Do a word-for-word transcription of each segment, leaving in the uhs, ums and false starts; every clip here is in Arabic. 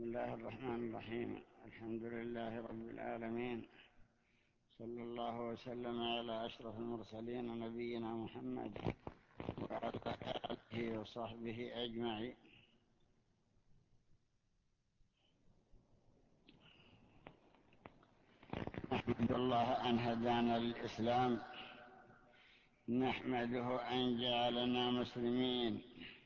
بسم الله الرحمن الرحيم. الحمد لله رب العالمين، صلى الله وسلم على أشرف المرسلين نبينا محمد وعلى آله وصحبه أجمعين. نحمد الله أن هدانا للإسلام، نحمده أن جعلنا مسلمين،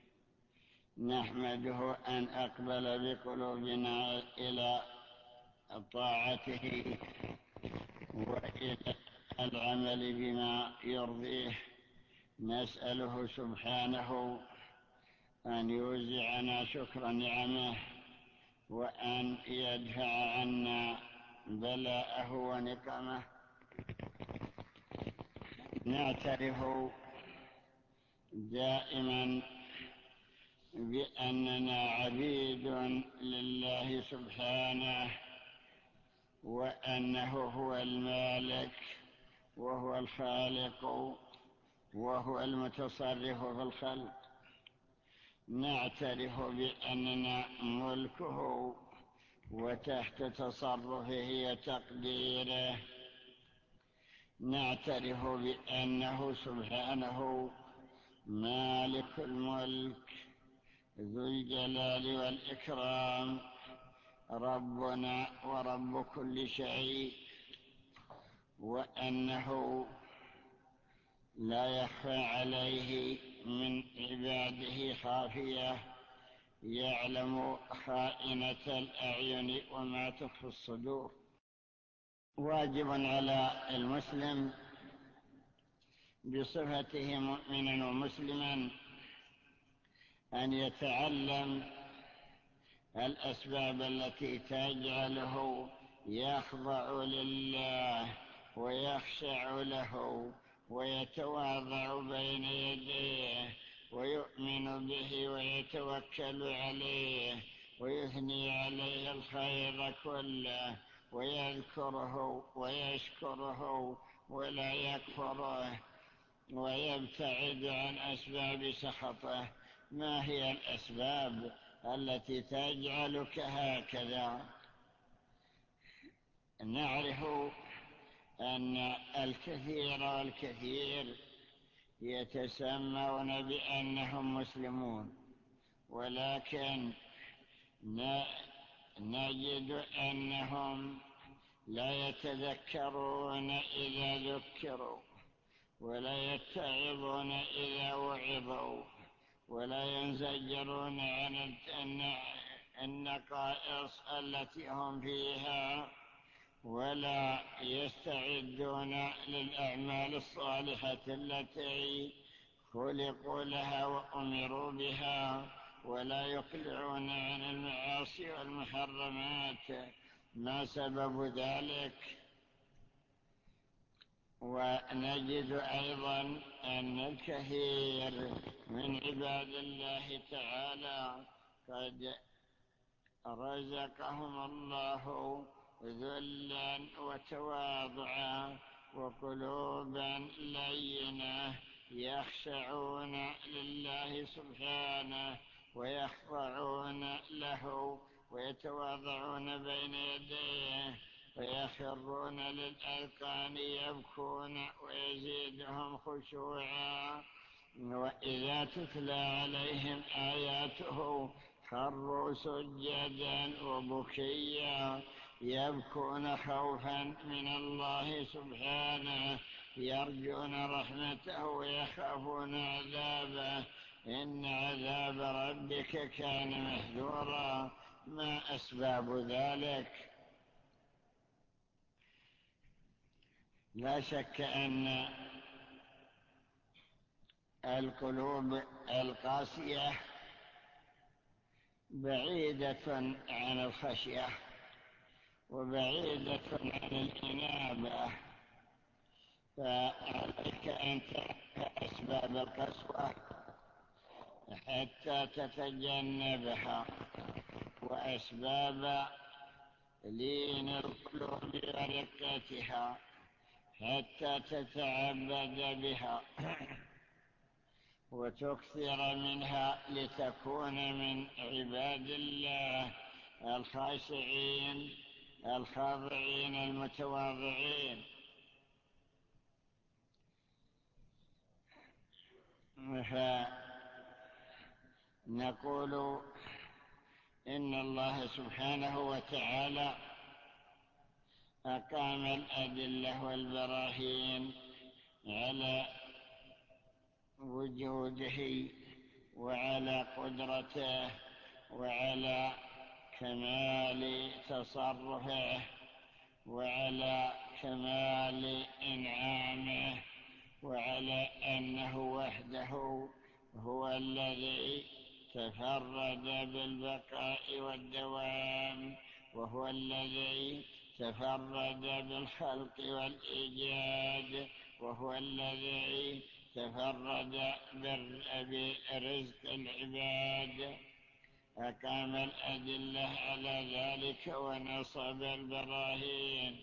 نحمده أن أقبل بقلوبنا إلى طاعته وإلى العمل بما يرضيه. نسأله سبحانه أن يوزعنا شكر نعمه وأن يدفع عنا بلاءه ونقمه. نعترف دائما بأننا عبيد لله سبحانه، وأنه هو المالك وهو الخالق وهو المتصرف في الخلق. نعترف بأننا ملكه وتحت تصرفه وتقديره. نعترف بأنه سبحانه مالك الملك ذو الجلال والإكرام، ربنا ورب كل شيء، وأنه لا يخفى عليه من عباده خافية، يعلم خائنة الأعين وما تخفي الصدور. واجب على المسلم بصفته مؤمنا ومسلما أن يتعلم الأسباب التي تجعله يخضع لله ويخشع له ويتواضع بين يديه ويؤمن به ويتوكل عليه ويثني عليه الخير كله ويذكره ويشكره ولا يكفره ويبتعد عن أسباب سخطه. ما هي الأسباب التي تجعلك هكذا؟ نعرف أن الكثير والكثير يتسمون بأنهم مسلمون، ولكن نجد أنهم لا يتذكرون إذا ذكروا، ولا يتعظون إذا وعظوا، ولا ينزجرون عن النقائص التي هم فيها، ولا يستعدون للأعمال الصالحة التي خلقوا لها وأمروا بها، ولا يقلعون عن المعاصي والمحرمات. ما سبب ذلك؟ ونجد أيضا أن الكثير من عباد الله تعالى قد رزقهم الله ذلا وتواضعا وقلوبا لينة، يخشعون لله سبحانه ويخضعون له ويتواضعون بين يديه ويخرون للأذقان يبكون ويزيدهم خشوعا. وإذا تتلى عليهم آياته خروا سجدا وبكيا، يبكون خوفا من الله سبحانه، يرجون رحمته ويخافون عذابه. إن عذاب ربك كان محذورا. ما أسباب ذلك؟ لا شك أن القلوب القاسية بعيدة عن الخشية وبعيدة عن الإنابة، فعليك أن تعرف أسباب القسوة حتى تتجنبها، وأسباب لين القلوب ورقتها حتى تتعبد بها وتكثر منها لتكون من عباد الله الخاشعين الخاضعين المتواضعين. فنقول إن الله سبحانه وتعالى أقام الأدلة والبراهين على وجوده وعلى قدرته وعلى كمال تصرفه وعلى كمال إنعامه وعلى أنه وحده هو الذي تفرد بالبقاء والدوام، وهو الذي تفرد بالخلق والإيجاد، وهو الذي تفرد برزق العباد. أقام الأدلة على ذلك ونصب البراهين،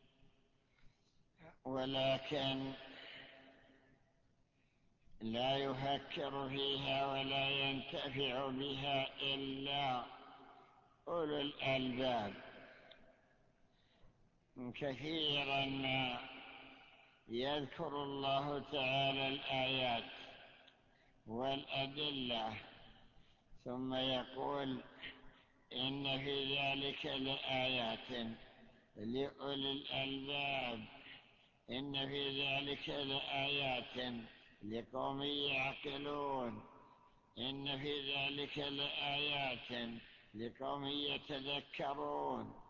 ولكن لا يفكر فيها ولا ينتفع بها إلا أولو الألباب. كثيرا ما يذكر الله تعالى الآيات والأدلة ثم يقول إن في ذلك لآيات لأولي الألباب، إن في ذلك لآيات لقوم يعقلون، إن في ذلك لآيات لقوم يتذكرون.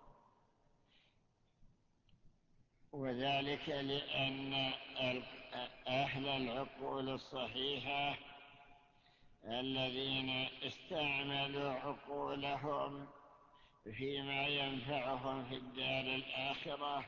وذلك لأن أهل العقول الصحيحة الذين استعملوا عقولهم فيما ينفعهم في الدار الآخرة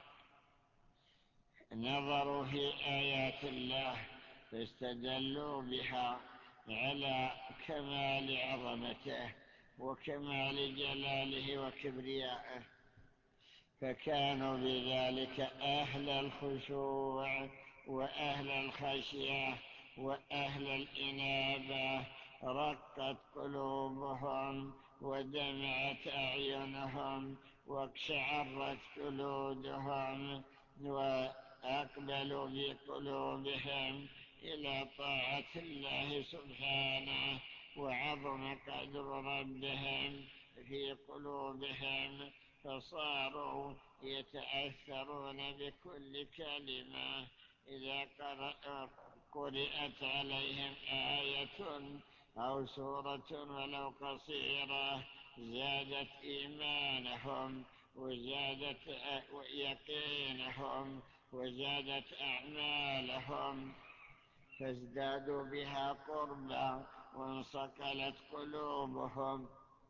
نظروا في آيات الله فاستدلوا بها على كمال عظمته وكمال جلاله وكبريائه، فكانوا بذلك أهل الخشوع وأهل الخشية وأهل الإنابة. رقت قلوبهم ودمعت أعينهم واقشعرت جلودهم، وأقبلوا بقلوبهم إلى طاعة الله سبحانه، وعظم قدر ربهم في قلوبهم، فصاروا يتأثرون بكل كلمة إذا قرأت عليهم آية أو سورة ولو قصيرة زادت إيمانهم وزادت يقينهم وزادت أعمالهم، فازدادوا بها قربا وانصقلت قلوبهم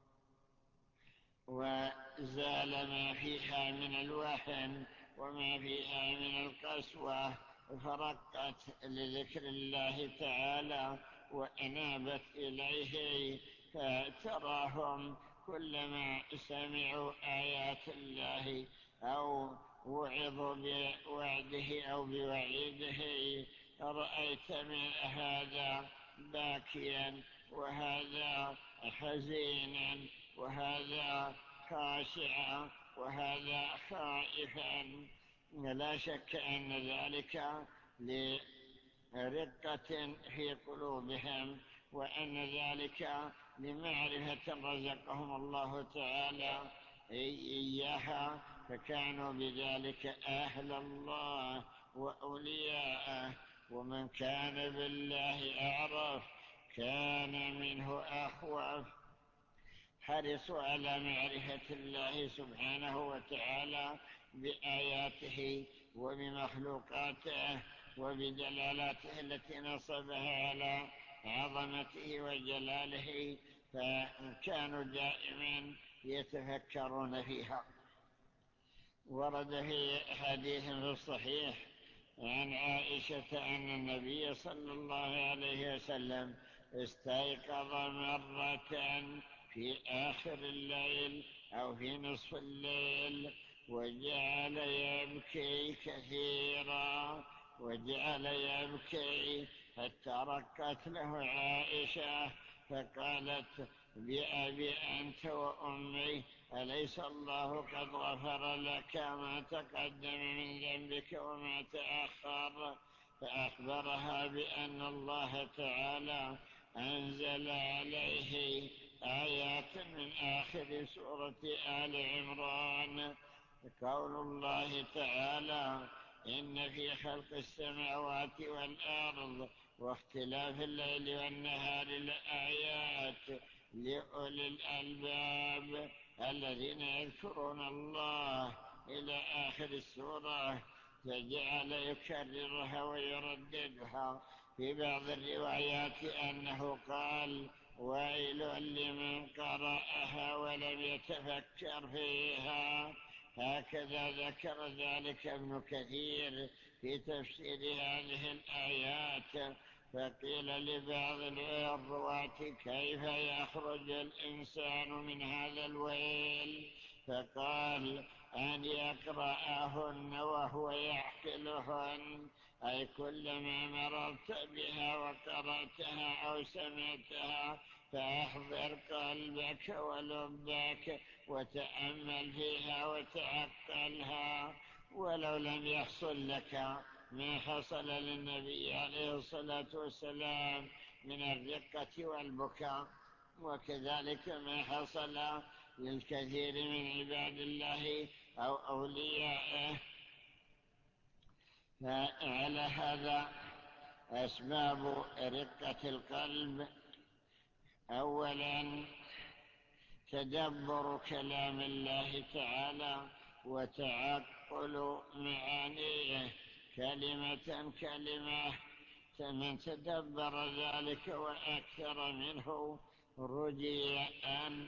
وزال ما فيها من الوهن وما فيها من القسوة، فرقت لذكر الله تعالى وأنابت إليه. فتراهم كلما سمعوا آيات الله أو وعظوا بوعده أو بوعيده رأيت من هذا باكيا وهذا حزينا وهذا خاشعا وهذا خائفا. لا شك أن ذلك لرقة في قلوبهم، وأن ذلك لمعرفة رزقهم الله تعالى إياها، فكانوا بذلك أهل الله وأولياءه. ومن كان بالله أعرف كان منه أخوف، حرصوا على معرفة الله سبحانه وتعالى بآياته وبمخلوقاته وبدلالاته التي نصبها على عظمته وجلاله، فكانوا دائما يتفكرون فيها. ورد في حديث في الصحيح عن عائشة أن النبي صلى الله عليه وسلم استيقظ مرة في آخر الليل أو في نصف الليل وجعل يبكي كثيرا، وجعل يبكي حتى ركت له عائشة فقالت: بأبي أنت وأمي أليس الله قد غفر لك ما تقدم من ذنبك وما تأخر؟ فأخبرها بأن الله تعالى أنزل عليه آيات من آخر سورة آل عمران، قول الله تعالى: إن في خلق السماوات والأرض واختلاف الليل والنهار لآيات لأولي الألباب الذين يذكرون الله إلى آخر السورة. فجعل يكررها ويرددها. في بعض الروايات أنه قال: ويل لمن قرأها ولم يتفكر فيها. هكذا ذكر ذلك ابن كثير في تفسير هذه الآيات. فقيل لبعض الرواة: كيف يخرج الإنسان من هذا الويل؟ فقال: أن يقرأهن وهو يعقلهن، أي كلما مررت بها وقرأتها أو سمعتها فأحضر قلبك ولبك وتأمل فيها وتعقلها. ولو لم يحصل لك ما حصل للنبي عليه الصلاة والسلام من الرقة والبكاء، وكذلك ما حصل للكثير من عباد الله أو أوليائه. فعلى هذا أسباب رقة القلب: أولا تدبر كلام الله تعالى وتعقل معانيه كلمة كلمة. من تدبر ذلك وأكثر منه رجي أن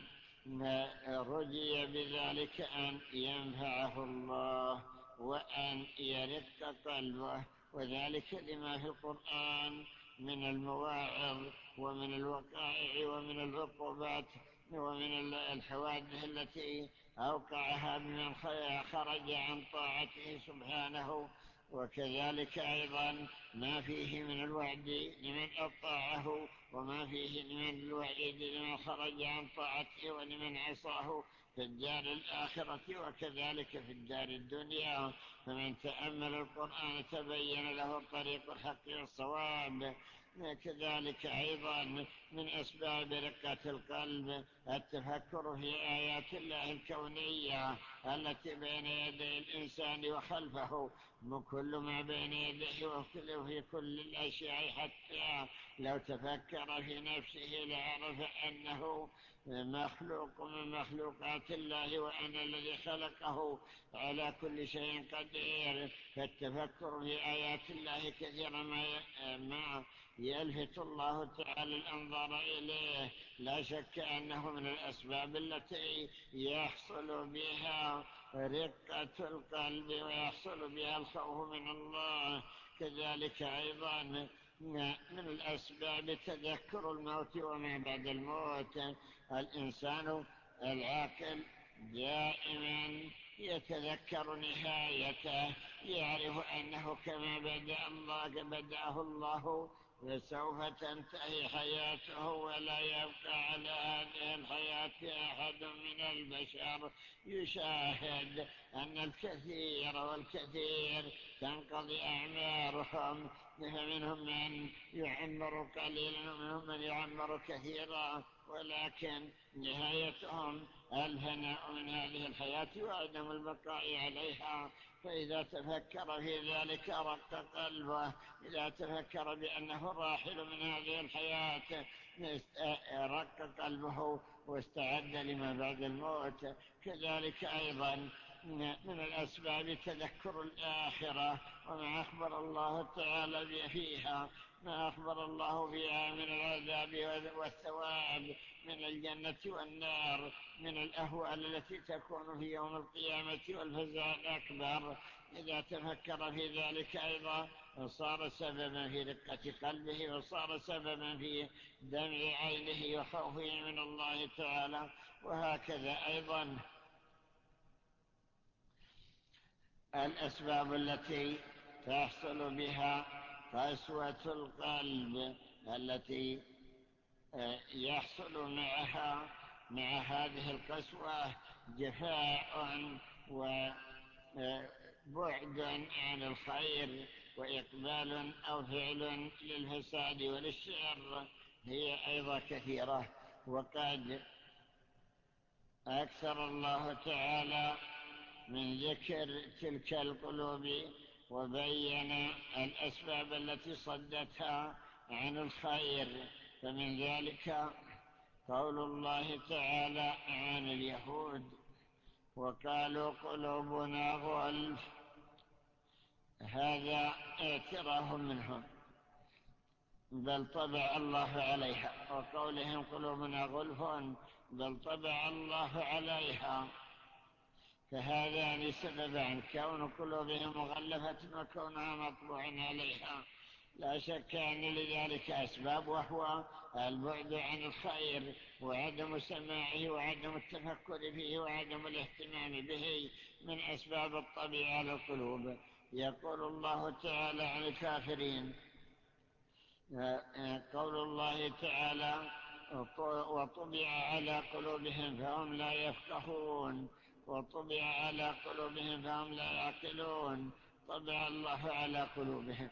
رجي بذلك أن ينفعه الله وأن يرق قلبه، وذلك لما في القرآن من المواعظ ومن الوقائع ومن العقوبات ومن الحوادث التي أوقعها بمن خرج عن طاعته سبحانه، وكذلك أيضا ما فيه من الوعد لمن أطاعه وما فيه من الوعيد لمن خرج عن طاعته ولمن عصاه في الدار الآخرة وكذلك في الدار الدنيا. فمن تأمل القرآن تبين له طريق الحق والصواب. كذلك أيضا من أسباب رقة القلب التفكر في آيات الله الكونية التي بين يدي الإنسان وخلفه، وكل ما بين يديه وفي كل الأشياء، حتى لو تفكر في نفسه لعرف أنه مخلوق من مخلوقات الله وأن الذي خلقه على كل شيء قدير. فالتفكر في آيات الله كثيرا ما يلفت الله تعالى الأنظار إليه. لا شك أنه من الأسباب التي يحصل بها رقة القلب ويحصل بها الخوف من الله. كذلك أيضا من الأسباب تذكر الموت وما بعد الموت. الإنسان العاقل دائما يتذكر نهايته، يعرف أنه كما بدأ الله بدأه الله وسوف تنتهي حياته ولا يبقى على هذه الحياة أحد من البشر. يشاهد أن الكثير والكثير تنقضي أعمارهم، فمنهم من يعمر قليلا ومنهم من يعمر كثيرا، ولكن نهايتهم الفناء من هذه الحياة وعدم البقاء عليها. فإذا تفكر في ذلك رق قلبه، إذا تفكر بأنه راحل من هذه الحياة رق قلبه واستعد لما بعد الموت. كذلك أيضا من الأسباب تذكر الآخرة وما أخبر الله تعالى فيها، ما أخبر الله فيها من العذاب والثواب، من الجنة والنار، من الأهوال التي تكون في يوم القيامة والفزع الأكبر. إذا تفكر في ذلك أيضا صار سببا في رقة قلبه وصار سببا في دمع عينه وخوفه من الله تعالى. وهكذا أيضا الأسباب التي تحصل بها قسوة القلب التي يحصل معها مع هذه القسوة جفاء وبعد عن الخير وإقبال أو فعل للفساد وللشر هي أيضا كثيرة. وقد أكثر الله تعالى من ذكر تلك القلوب وبين الأسباب التي صدتها عن الخير. فمن ذلك قول الله تعالى عن اليهود وقالوا قلوبنا غلف، هذا اعتراف منهم، بل طبع الله عليها. وقولهم قلوبنا غلف بل طبع الله عليها، فهذان سببان: كون قلوبهم مغلفة وكونها مطبوع عليها. لا شك أن لذلك أسباب، وهو البعد عن الخير وعدم سماعه وعدم التفكر فيه وعدم الاهتمام به من أسباب الطبيعة على القلوب. يقول الله تعالى عن الكافرين، قول الله تعالى وطبع على قلوبهم فهم لا يفقهون، وطبع على قلوبهم فهم لا يعقلون. طبع الله على قلوبهم.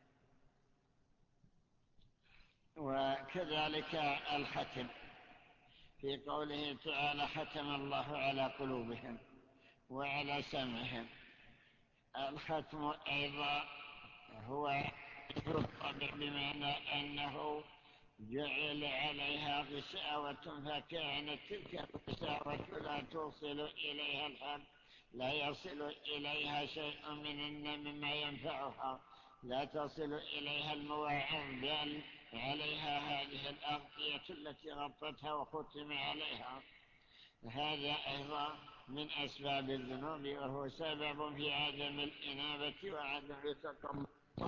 وكذلك الختم في قوله تعالى ختم الله على قلوبهم وعلى سمعهم. الختم أيضا هو الطبع، بمعنى أنه جعل عليها غشاوة، فكانت تلك الغشاوة لا توصل إليها الحق، لا يصل إليها شيء من مما ينفعها، لا تصل إليها المواعظ، بل عليها هذه الأغطية التي غطتها وختم عليها. هذا أيضا من أسباب الذنوب، وهو سبب في عدم الإنابة وعدم التقبل.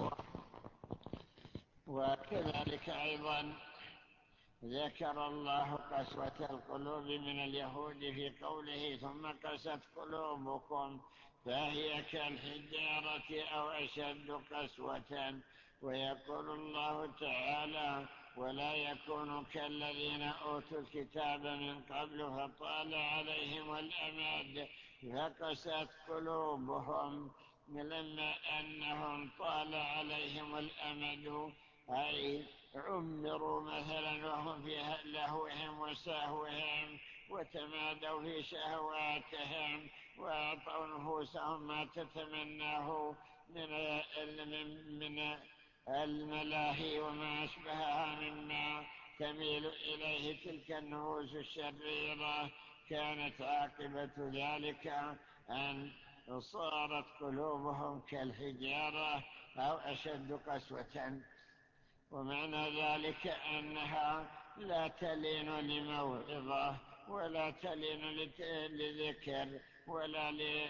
وكذلك أيضا ذكر الله قسوة القلوب من اليهود في قوله ثم قست قلوبكم فهي كالحجارة أو أشد قسوة. ويقول الله تعالى ولا يكونوا كالذين أوتوا الكتاب من قبل فطال عليهم الأمد فقست قلوبهم، لما أنهم طال عليهم الأمد أي عمروا مثلا وهم في لهوهم وسهوهم وتمادوا في شهواتهم وأعطوا نفوسهم ما تتمناه من من الملاهي وما أشبهها مما تميل إليه تلك النفوس الشريرة. كانت عاقبة ذلك أن صارت قلوبهم كالحجارة أو أشد قسوة. ومعنى ذلك أنها لا تلين لموعظة ولا تلين لذكر ولا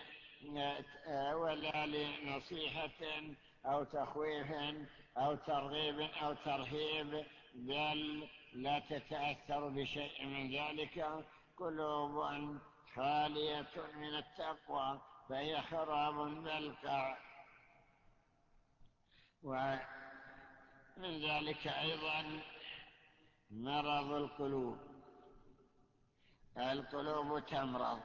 ولا لنصيحة أو تخويف أو ترغيب أو ترهيب، بل لا تتأثر بشيء من ذلك. قلوب خالية من التقوى فهي خراب بلقع. ومن ذلك أيضا مرض القلوب. القلوب تمرض،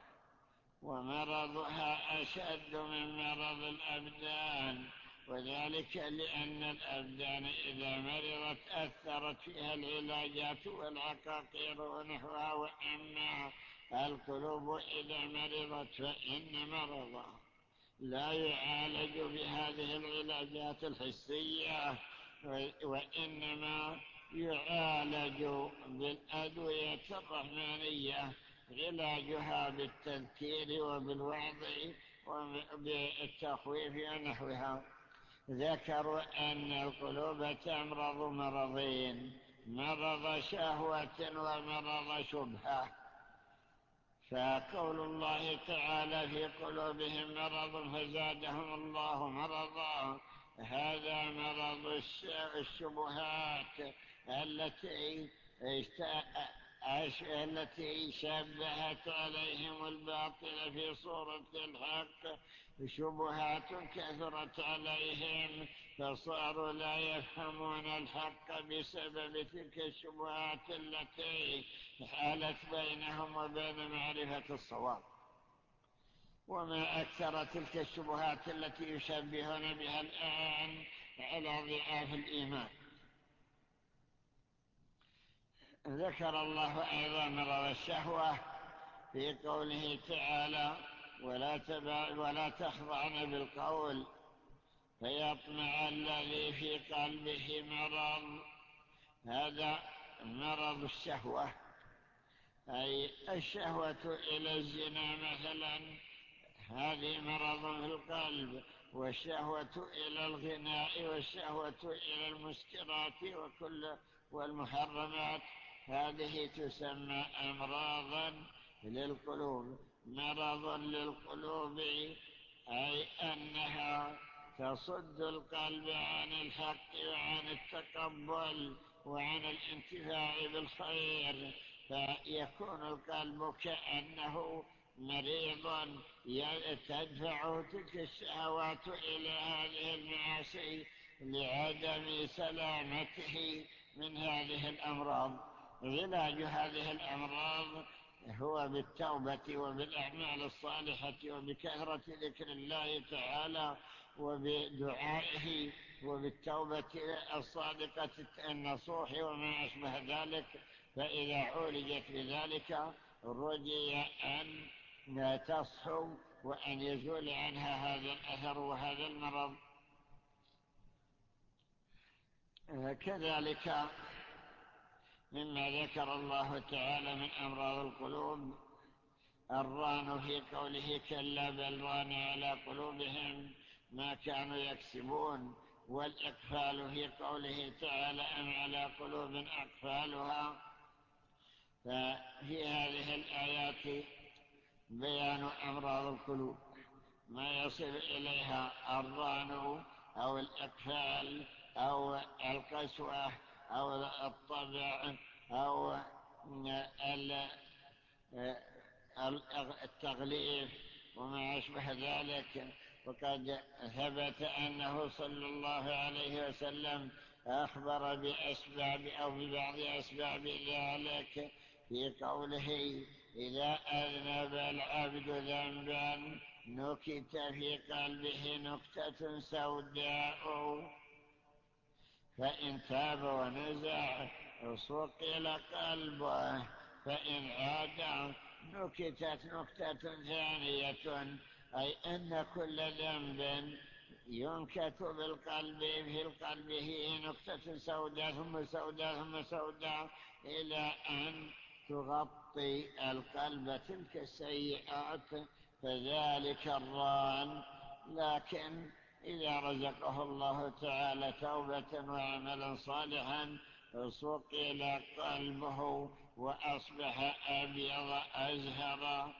ومرضها أشد من مرض الأبدان، وذلك لأن الأبدان إذا مرضت أثرت فيها العلاجات والعقاقير ونحوها، وأما القلوب إذا مرضت فإن مرضها لا يعالج بهذه العلاجات الحسية، وإنما يعالج بالأدوية الرحمانية، علاجها بالتذكير وبالوعظ وبالتخويف ونحوها. ذكروا أن القلوب تمرض مرضين: مرض شهوة ومرض شبهة. فقول الله تعالى في قلوبهم مرض فزادهم الله مرضا، هذا مرض الشبهات التي التي شبهت عليهم الباطل في صورة الحق، شبهات كثرت عليهم فصاروا لا يفهمون الحق بسبب تلك الشبهات التي حالت بينهم وبين معرفة الصواب. وما أكثر تلك الشبهات التي يشبهون بها الآن على ضعاف الإيمان. ذكر الله أيضا مرض الشهوة في قوله تعالى: ولا, تبع ولا تخضعن بالقول فيطمع الذي في قلبه مرض. هذا مرض الشهوة، أي الشهوة إلى الزنا مثلا، هذه مرض في القلب. والشهوة إلى الغناء والشهوة إلى المسكرات وكل والمحرمات، هذه تسمى أمراضا للقلوب. مرض للقلوب أي أنها تصد القلب عن الحق وعن التقبل وعن الانتفاع بالخير، فيكون القلب كأنه مريض تدفع تلك الشهوات إلى هذه المعاصي لعدم سلامته من هذه الأمراض. علاج هذه الأمراض هو بالتوبة وبالأعمال الصالحة وبكثرة ذكر الله تعالى وبدعائه وبالتوبة الصادقة النصوح وما أشبه ذلك. فإذا عولجت بذلك رجي أن تصحو وأن يزول عنها هذا الأثر وهذا المرض. كذلك مما ذكر الله تعالى من أمراض القلوب الران في قوله: كلا بل ران على قلوبهم ما كانوا يكسبون. والإقفال في قوله تعالى: أم على قلوب أقفالها. ففي هذه الآيات بيان أمراض القلوب، ما يصل إليها الران أو الإقفال أو القسوة أو الطبع أو التغليف وما أشبه ذلك. وقد ثبت أنه صلى الله عليه وسلم أخبر بأسباب أو ببعض أسباب ذلك في قوله: إذا أذنب العبد ذنبا نكت في قلبه نكتة سوداء فإن تاب ونزع صقل قلبه فإن عاد نكتت نكتة ثانية، أي أن كل ذنب ينكت بالقلب في القلب هي نكتة سوداء ثم سوداء ثم سوداء إلى أن تغطي القلب تلك السيئات، فذلك الران. لكن إذا رزقه الله تعالى توبة وعملا صالحا صقل قلبه وأصبح أبيض أزهر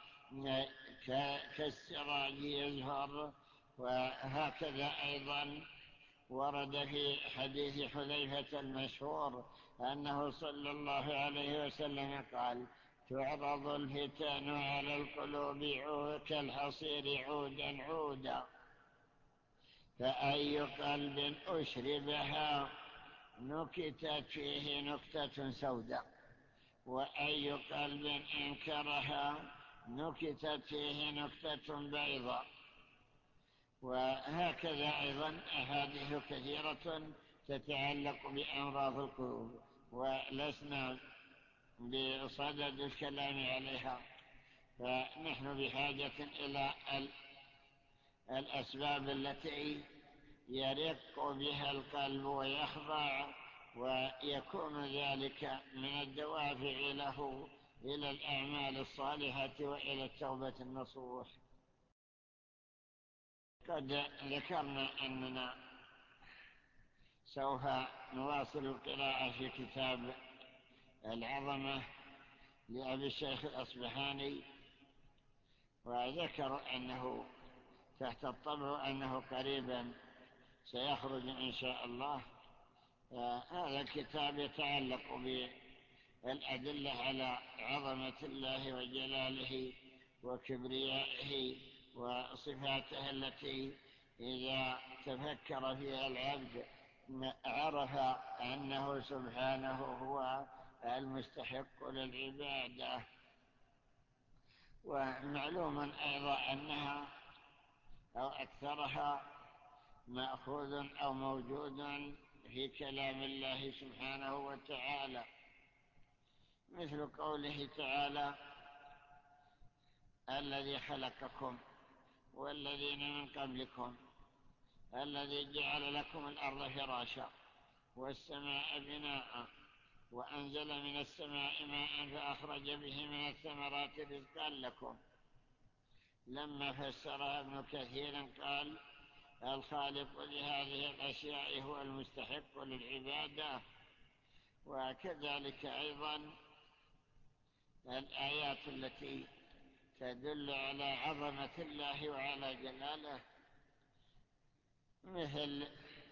كالسراج يزهر. وهكذا أيضا ورد في حديث حذيفة المشهور أنه صلى الله عليه وسلم قال: تعرض الفتن على القلوب كالحصير عودا عودا، فأي قلب أشربها نكتت فيه نكتة سوداء، وأي قلب انكرها نكتت فيه نكتة بيضاء. وهكذا أيضا أحاديث كثيرة تتعلق بأمراض القلوب، ولسنا بصدد الكلام عليها، فنحن بحاجة إلى الأسباب التي يرق بها القلب ويخضع، ويكون ذلك من الدوافع له إلى الأعمال الصالحة وإلى التوبة النصوح. قد ذكرنا أننا سوف نواصل القراءة في كتاب العظمة لأبي الشيخ الأصبحاني، وذكر أنه تحت الطبع أنه قريبا سيخرج إن شاء الله. هذا الكتاب يتعلق بالأدلة على عظمة الله وجلاله وكبريائه وصفاته التي إذا تفكر فيها العبد عرف أنه سبحانه هو المستحق للعبادة. ومعلوم أيضا أنها أو أكثرها مأخوذ أو موجود في كلام الله سبحانه وتعالى، مثل قوله تعالى: الذي خلقكم والذين من قبلكم الذي جعل لكم الأرض فراشا والسماء بناء وأنزل من السماء ماء فأخرج به من الثمرات رزقا لكم. لما فسرها ابن كثير قال: الخالق لهذه الأشياء هو المستحق للعبادة. وكذلك أيضا الآيات التي تدل على عظمة الله وعلى جلاله، مثل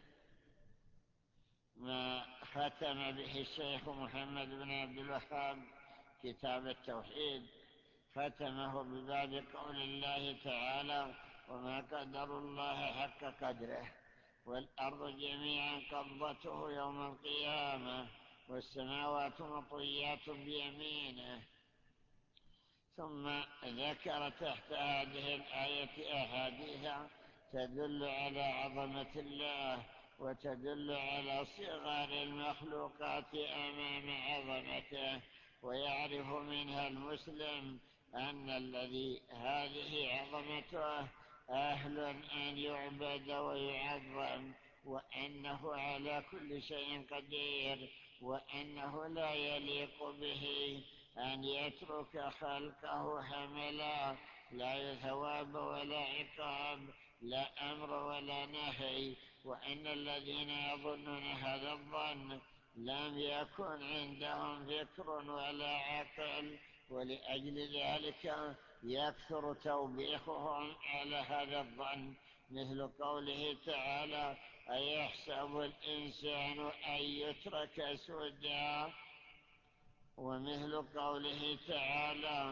ما ختم به الشيخ محمد بن عبد الوهاب كتاب التوحيد، ختمه بباب قول الله تعالى: وما قدر الله حق قدره والأرض جميعا قبضته يوم القيامة والسماوات مطويات بيمينه. ثم ذكر تحت هذه الآية أحاديث تدل على عظمة الله وتدل على صغار المخلوقات أمام عظمته، ويعرف منها المسلم أن الذي هذه عظمته أهل أن يعبد ويعظم، وأنه على كل شيء قدير، وأنه لا يليق به أن يترك خلقه هملا، لا ثواب ولا عقاب، لا أمر ولا نهي. وأن الذين يظنون هذا الظن لم يكن عندهم فكر ولا عقل، ولأجل ذلك يكثر توبيخهم على هذا الظن، مثل قوله تعالى: أيحسب الإنسان أن يترك سدى، ومثل قوله تعالى: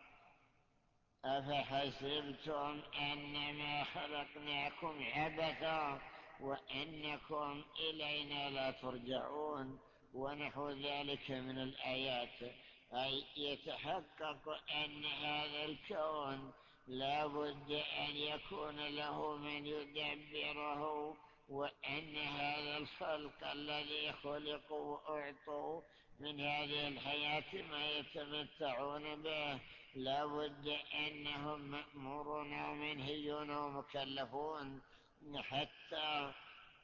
أفحسبتم أنما خلقناكم عبثا وأنكم إلينا لا ترجعون، ونحو ذلك من الآيات. أي يتحقق أن هذا الكون لا بد أن يكون له من يدبره، وأن هذا الخلق الذي خلقوا وأعطوا من هذه الحياة ما يتمتعون به لا بد أنهم مأمورون ومنهيون ومكلفون حتى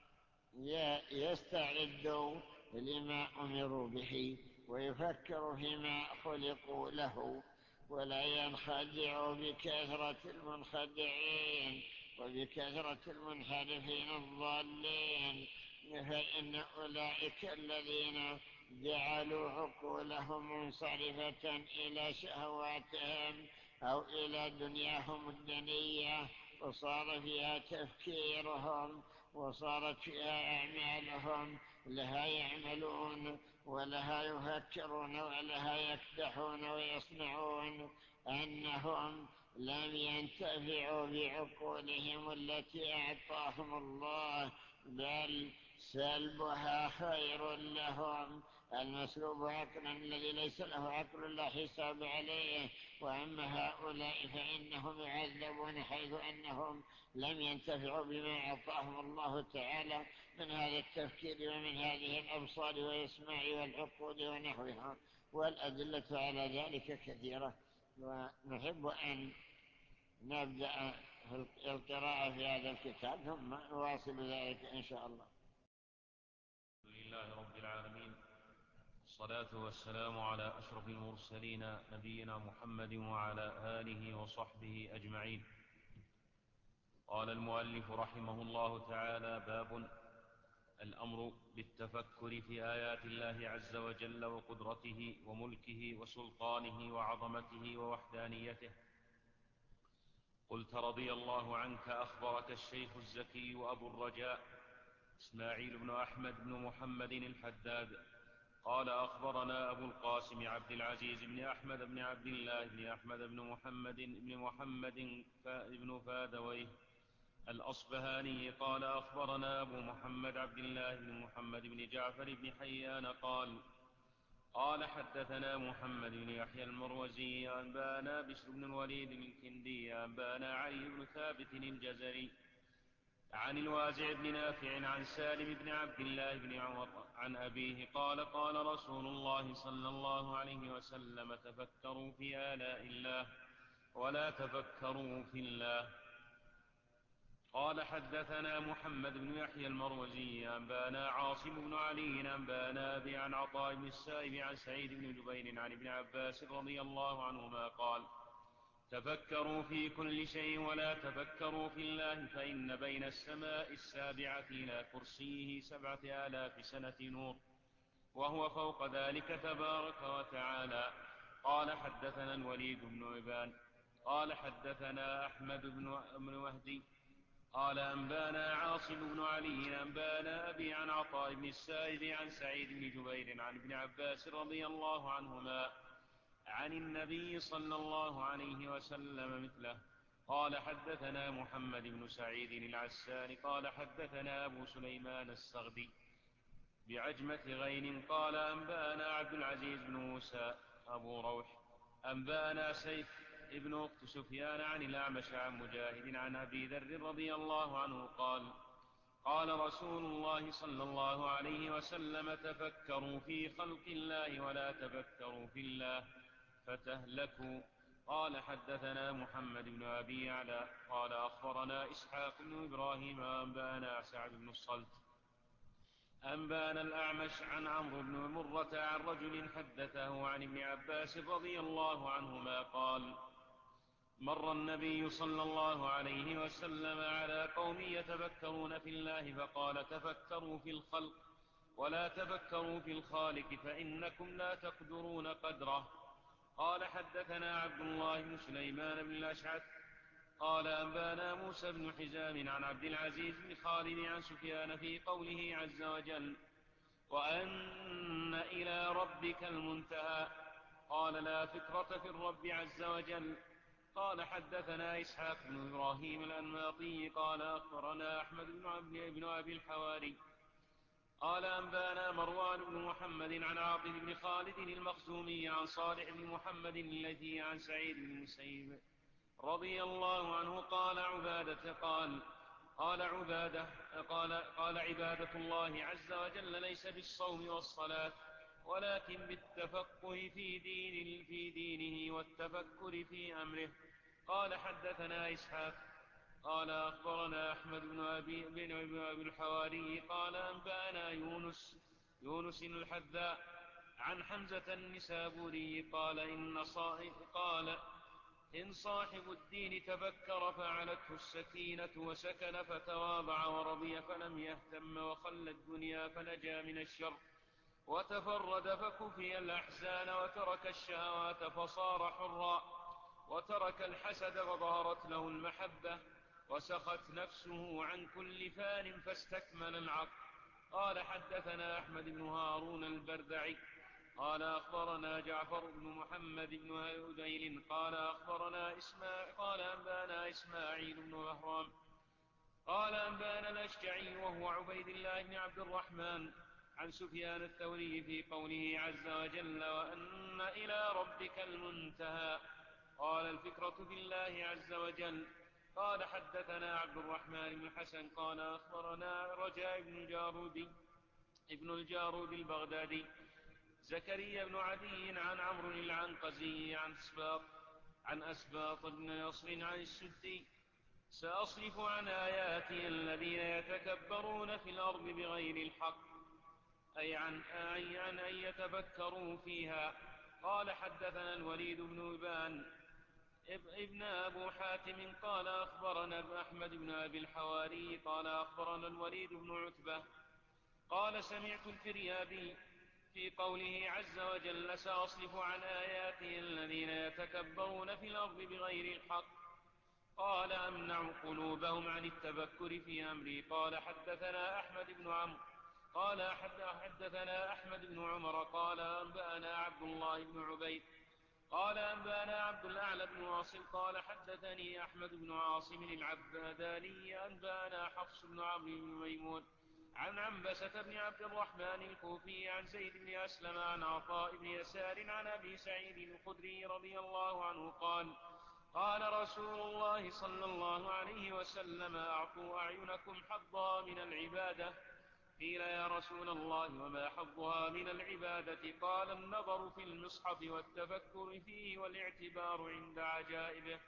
يستعدوا لما أمروا به ويفكروا فيما خلقوا له، ولا ينخدعوا بكثرة المنخدعين وبكثرة المنحرفين الضالين، فإن أولئك الذين جعلوا عقولهم منصرفة إلى شهواتهم أو إلى دنياهم الدنية، وصار فيها تفكيرهم وصارت فيها أعمالهم، لها يعملون ولها يفكرون ولها يكدحون ويصنعون، أنهم لم ينتفعوا بعقولهم التي أعطاهم الله، بل سلبها خير لهم. المسلوب عقلا الذي ليس له عقل لا حساب عليه. وأما هؤلاء فإنهم يعذبون حيث أنهم لم ينتفعوا بما أعطاهم الله تعالى من هذا التفكير ومن هذه الأبصار والإسماع والعقول ونحوها، والأدلة على ذلك كثيرة. ونحب أن نبدأ القراءة في هذا الكتاب ثم نواصل ذلك إن شاء الله. الحمد لله رب العالمين، الصلاة والسلام على أشرف المرسلين نبينا محمد وعلى آله وصحبه أجمعين. قال المؤلف رحمه الله تعالى: باب الأمر بالتفكر في آيات الله عز وجل وقدرته وملكه وسلطانه وعظمته ووحدانيته. قلت: رضي الله عنك، أخبرك الشيخ الزكي أبو الرجاء إسماعيل بن أحمد بن محمد الحداد قال أخبرنا أبو القاسم عبد العزيز بن أحمد بن عبد الله بن أحمد بن محمد بن محمد بن فادويه الأصبهاني قال أخبرنا أبو محمد عبد الله بن محمد بن جعفر بن حيان قال قال حدثنا محمد بن يحيى المروزي أنبانا بشر بن الوليد الكندي أنبانا علي بن ثابت الجزري عن الوازع بن نافع عن سالم بن عبد الله بن عمر عن أبيه قال قال رسول الله صلى الله عليه وسلم تفكروا في آلاء الله ولا تفكروا في الله. قال حدثنا محمد بن يحيى المروزي أنبانا عاصم بن علي أنبانا أبي عن عطاء بن السائب عن سعيد بن جبير عن ابن عباس رضي الله عنهما قال تفكروا في كل شيء ولا تفكروا في الله فإن بين السماء السابعة إلى كرسيه سبعة آلاف سنة نور وهو فوق ذلك تبارك وتعالى. قال حدثنا الوليد بن عبان قال حدثنا أحمد بن مهدي قال أنبانا عاصم بن علي أنبانا أبي عن عطاء بن السائب عن سعيد بن جبير عن ابن عباس رضي الله عنهما عن النبي صلى الله عليه وسلم مثله. قال حدثنا محمد بن سعيد العسان قال حدثنا أبو سليمان السغدي بعجمة غين قال أنبانا عبد العزيز بن موسى أبو روح أنبانا سيف ابن أخت سفيان عن الأعمش عن مجاهد عن أبي ذر رضي الله عنه قال قال رسول الله صلى الله عليه وسلم تفكروا في خلق الله ولا تفكروا في الله فتهلكوا. قال حدثنا محمد بن أبي يعلى قال أخبرنا إسحاق بن إبراهيم أنبانا سعد بن الصلت أنبانا الأعمش عن عمرو بن مرة عن رجل حدثه عن ابن عباس رضي الله عنهما قال مر النبي صلى الله عليه وسلم على قوم يتفكرون في الله فقال تفكروا في الخلق ولا تفكروا في الخالق فإنكم لا تقدرون قدره. قال حدثنا عبد الله بن سليمان بن الأشعث قال أنبانا موسى بن حزام عن عبد العزيز بن خالد عن سفيان في قوله عز وجل وأن إلى ربك المنتهى قال لا فكرة في الرب عز وجل. قال حدثنا إسحاق بن إبراهيم الأنماطي قال أخبرنا أحمد بن أبي الحواري قال أنبانا مروان بن محمد عن عاطف بن خالد المخزومي عن صالح بن محمد الذي عن سعيد بن المسيب رضي الله عنه قال عبادة قال قال عبادة قال, قال عبادة الله عز وجل ليس بالصوم والصلاة ولكن بالتفقه في, دين في دينه والتفكر في أمره. قال حدثنا إسحاق قال أخبرنا أحمد بن أبي, بن أبي الحواري قال أنبأنا يونس يونس الحذاء عن حمزة النسابوري قال إن, قال إن صاحب الدين تفكر فعلته السكينة وسكن فتواضع ورضي فلم يهتم وخلى الدنيا فنجا من الشر وتفرد فكفي الأحزان وترك الشهوات فصار حرا وترك الحسد فظهرت له المحبة وسخت نفسه عن كل فان فاستكمل العقل. قال حدثنا أحمد بن هارون البردعي قال أخبرنا جعفر بن محمد بن هذيل قال أخبرنا إسماعيل قال أنبانا إسماعيل بن بهرام قال أنبانا الأشجعي وهو عبيد الله بن عبد الرحمن عن سفيان الثوري في قوله عز وجل وأن إلى ربك المنتهى قال الفكرة بالله عز وجل. قال حدثنا عبد الرحمن بن حسن قال أخبرنا رجاء بن الجارود ابن الجارود البغدادي زكريا بن عدي عن عمرو العنقزي عن أسباط عن أسباط بن نصر عن السدي سأصرف عن آياتي الذين يتكبرون في الأرض بغير الحق أي عن, أي عن أن يتفكروا فيها. قال حدثنا الوليد بن إبان ابن أبو حاتم قال أخبرنا أحمد بن أبي الحواري قال أخبرنا الوليد بن عتبة قال سمعت الفريابي في قوله عز وجل سأصرف عن آياته الذين يتكبرون في الأرض بغير الحق قال أمنع قلوبهم عن التفكر في أمري. قال حدثنا أحمد بن عمرو قال حدثنا أحمد بن عمر قال أنبأنا عبد الله بن عبيد قال أنبأنا عبد الأعلى بن واصل قال حدثني أحمد بن عاصم العباداني أنبأنا حفص بن عمرو بن ميمون عن عنبسة بن عبد الرحمن الكوفي عن زيد بن أسلم عن عطاء بن يسار عن أبي سعيد الخدري رضي الله عنه قال قال رسول الله صلى الله عليه وسلم أعطوا أعينكم حظا من العبادة. قيل يا رسول الله وما حظها من العبادة؟ قال النظر في المصحف والتفكر فيه والاعتبار عند عجائبه.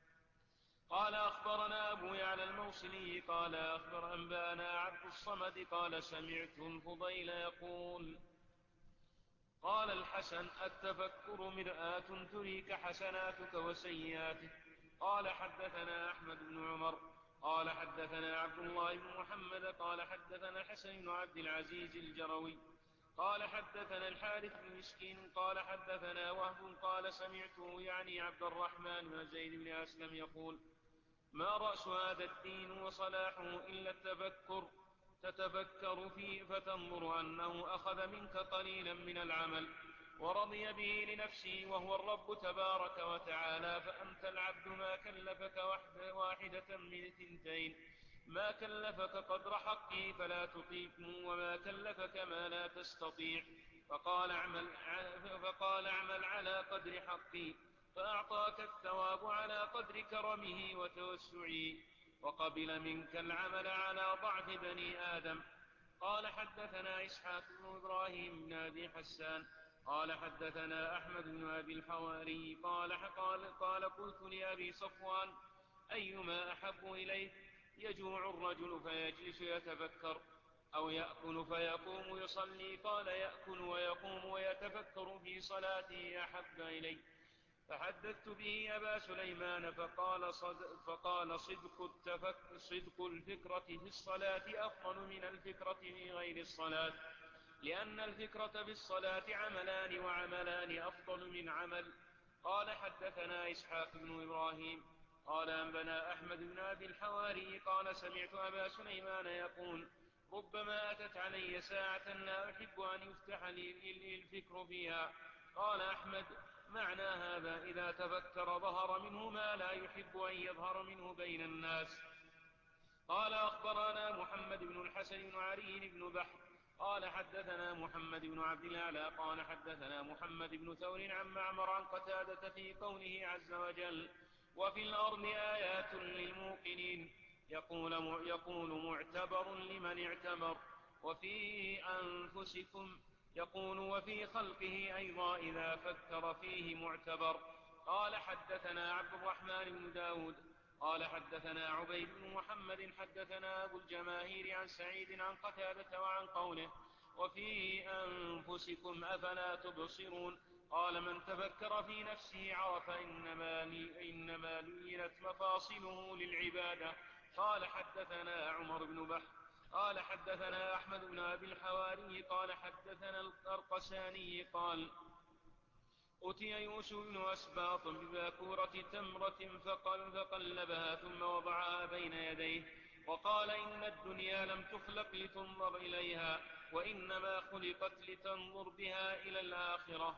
قال أخبرنا أبو يعلى الموصلي قال أخبر أنبانا عبد الصمد قال سمعت الفضيل يقول قال الحسن التفكر مرآة تريك حسناتك وسيئاتك. قال حدثنا أحمد بن عمر قال حدثنا عبد الله بن محمد قال حدثنا الحسن بن عبد العزيز الجروي قال حدثنا الحارث بن مسكين قال حدثنا وهب قال سمعته يعني عبد الرحمن بن زيد بن أسلم يقول ما رأس هذا الدين وصلاحه إلا التفكر تتفكر فيه فتنظر أنه أخذ منك قليلا من العمل ورضي به لنفسه وهو الرب تبارك وتعالى فأنت العبد ما كلفك واحدة من ثنتين ما كلفك قدر حقه فلا تطيقه وما كلفك ما لا تستطيع فقال اعمل, فقال اعمل على قدر حقه فأعطاك الثواب على قدر كرمه وتوسعه وقبل منك العمل على ضعف بني آدم. قال حدثنا إسحاق بن إبراهيم بن أبي حسان قال حدثنا أحمد بن أبي الحواري قال قال, قال قلت لأبي صفوان أيما أحب إليك يجوع الرجل فيجلس يتفكر أو يأكل فيقوم يصلي؟ قال يأكل ويقوم ويتفكر في صلاته أحب إلي. فحدثت به أبا سليمان فقال, صد فقال صدق, التفك صدق الفكرة في الصلاة أفضل من الفكرة في غير الصلاة لأن الفكرة في الصلاة عملان وعملان أفضل من عمل. قال حدثنا إسحاق بن إبراهيم قال أنبنا أحمد بن أبي الحواري قال سمعت أبا سليمان يقول ربما أتت علي ساعة لا أحب أن يفتح لي الفكر فيها. قال أحمد معنى هذا إذا تفكر ظهر منه ما لا يحب أن يظهر منه بين الناس. قال أخبرنا محمد بن الحسن بن علي بن بحر قال حدثنا محمد بن عبد الأعلى قال حدثنا محمد بن ثور عن معمر عن قتادة في قوله عز وجل وفي الأرض آيات للموقنين يقول, يقول معتبر لمن اعتبر وفي أنفسكم يقول وفي خلقه أيضا إذا فكر فيه معتبر. قال حدثنا عبد الرحمن بن داود قال حدثنا عبيد بن محمد حدثنا أبو الجماهير عن سعيد عن قتادة وعن قوله وفي أنفسكم أفلا تبصرون. قال من تفكر في نفسه عرف إنما, إنما لينت مفاصله للعبادة. قال حدثنا عمر بن بحر قال حدثنا أحمد بن أبي الحواري قال حدثنا القرقساني قال أتي يوسف بن أسباط بباكورة تمرة فقلبها ثم وضعها بين يديه وقال إن الدنيا لم تخلق لتنظر إليها وإنما خلقت لتنظر بها إلى الآخرة.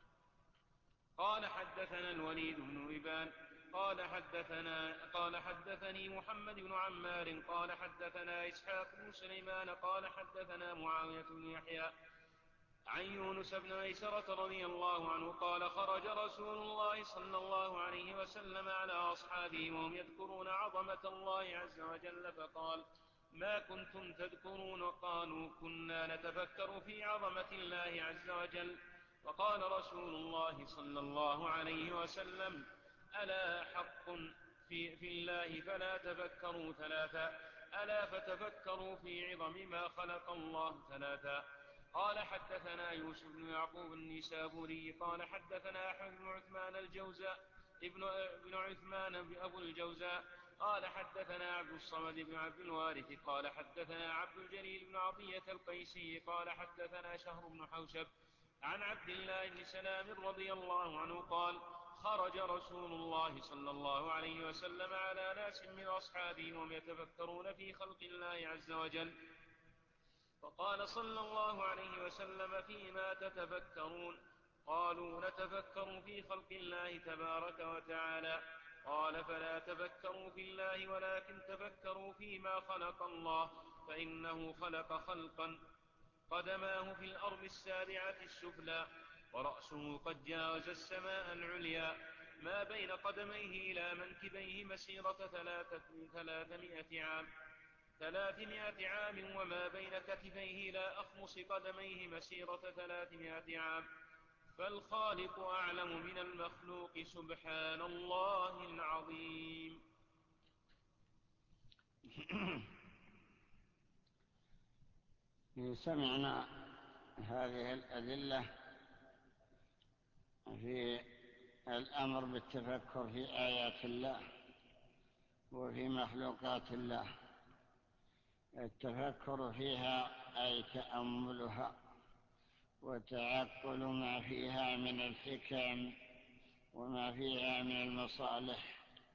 قال حدثنا الوليد بن ربان قال حدثنا قال حدثني محمد بن عمار قال حدثنا إسحاق بن سليمان قال حدثنا معاوية بن يحيى عن يونس بن ميسرة رضي الله عنه قال خرج رسول الله صلى الله عليه وسلم على أصحابه وهم يذكرون عظمة الله عز وجل فقال ما كنتم تذكرون؟ قالوا كنا نتفكر في عظمة الله عز وجل. فقال رسول الله صلى الله عليه وسلم ألا حق في, في الله فلا تفكروا ثلاثا ألا فتفكروا في عظم ما خلق الله ثلاثا. قال حدثنا يوسف بن يعقوب النسابوري قال حدثنا أحمد بن عثمان الجوزاء ابن, ابن عثمان أبو الجوزاء قال حدثنا عبد الصمد بن عبد الوارث قال حدثنا عبد الجليل بن عطية القيسي قال حدثنا شهر بن حوشب عن عبد الله بن سلام رضي الله عنه قال خرج رسول الله صلى الله عليه وسلم على ناس من أصحابه وهم يتفكرون في خلق الله عز وجل فقال صلى الله عليه وسلم: فيما تتفكرون؟ قالوا: نتفكر في خلق الله تبارك وتعالى. قال: فلا تفكروا في الله ولكن تفكروا فيما خلق الله، فإنه خلق خلقا قدماه في الأرض السابعة السفلى، ورأسه قد جاوز السماء العليا، ما بين قدميه إلى منكبيه مسيرة ثلاثمائة عام ثلاثمائة عام وما بين كتفيه إلى أخمص قدميه مسيرة ثلاثمائة عام. فالخالق أعلم من المخلوق، سبحان الله العظيم. سمعنا هذه الأدلة في الأمر بالتفكر في آيات الله وفي مخلوقات الله. التفكر فيها أي تأملها وتعقل ما فيها من الحكم وما فيها من المصالح،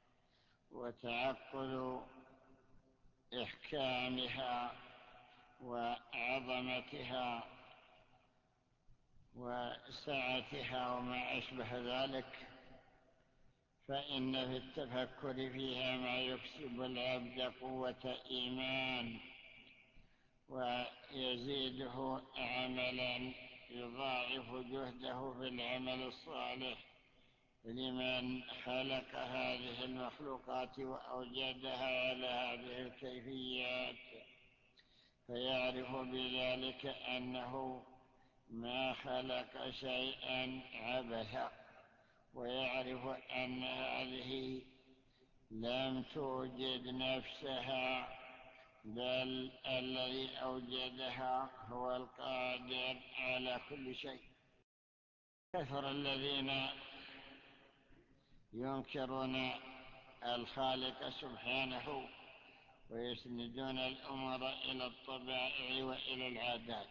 وتعقل إحكامها وعظمتها وسعتها وما أشبه ذلك. فإن في التفكر فيها ما يكسب العبد قوة إيمان ويزيده عملا، يضاعف جهده في العمل الصالح لمن خلق هذه المخلوقات وأوجدها على هذه الكيفيات، فيعرف بذلك أنه ما خلق شيئا عبثا، ويعرف أن هذه لم توجد نفسها، بل الذي أوجدها هو القادر على كل شيء. كثر الذين ينكرون الخالق سبحانه ويسندون الأمور إلى الطبائع وإلى العادات.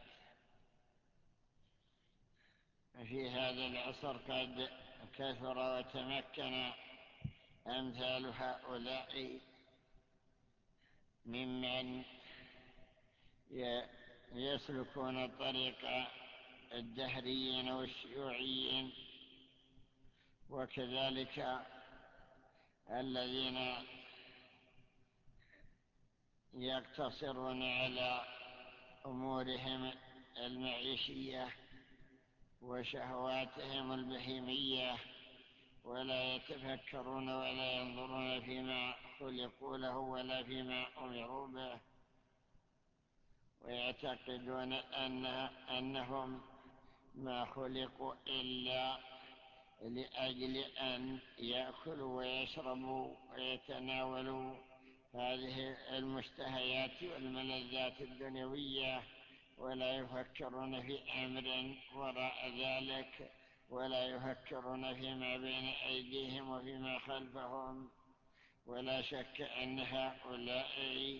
في هذا العصر قد كثر وتمكن أمثال هؤلاء ممن يسلكون طريق الدهريين والشيوعيين، وكذلك الذين يقتصرون على أمورهم المعيشية وشهواتهم البهيمية، ولا يتفكرون ولا ينظرون فيما خلقوا له ولا فيما أمروا به، ويعتقدون أن أنهم ما خلقوا إلا لأجل أن يأكلوا ويشربوا ويتناولوا هذه المشتهيات والملذات الدنيوية، ولا يفكرون في أمر وراء ذلك، ولا يفكرون فيما بين أيديهم وفيما خلفهم. ولا شك أن هؤلاء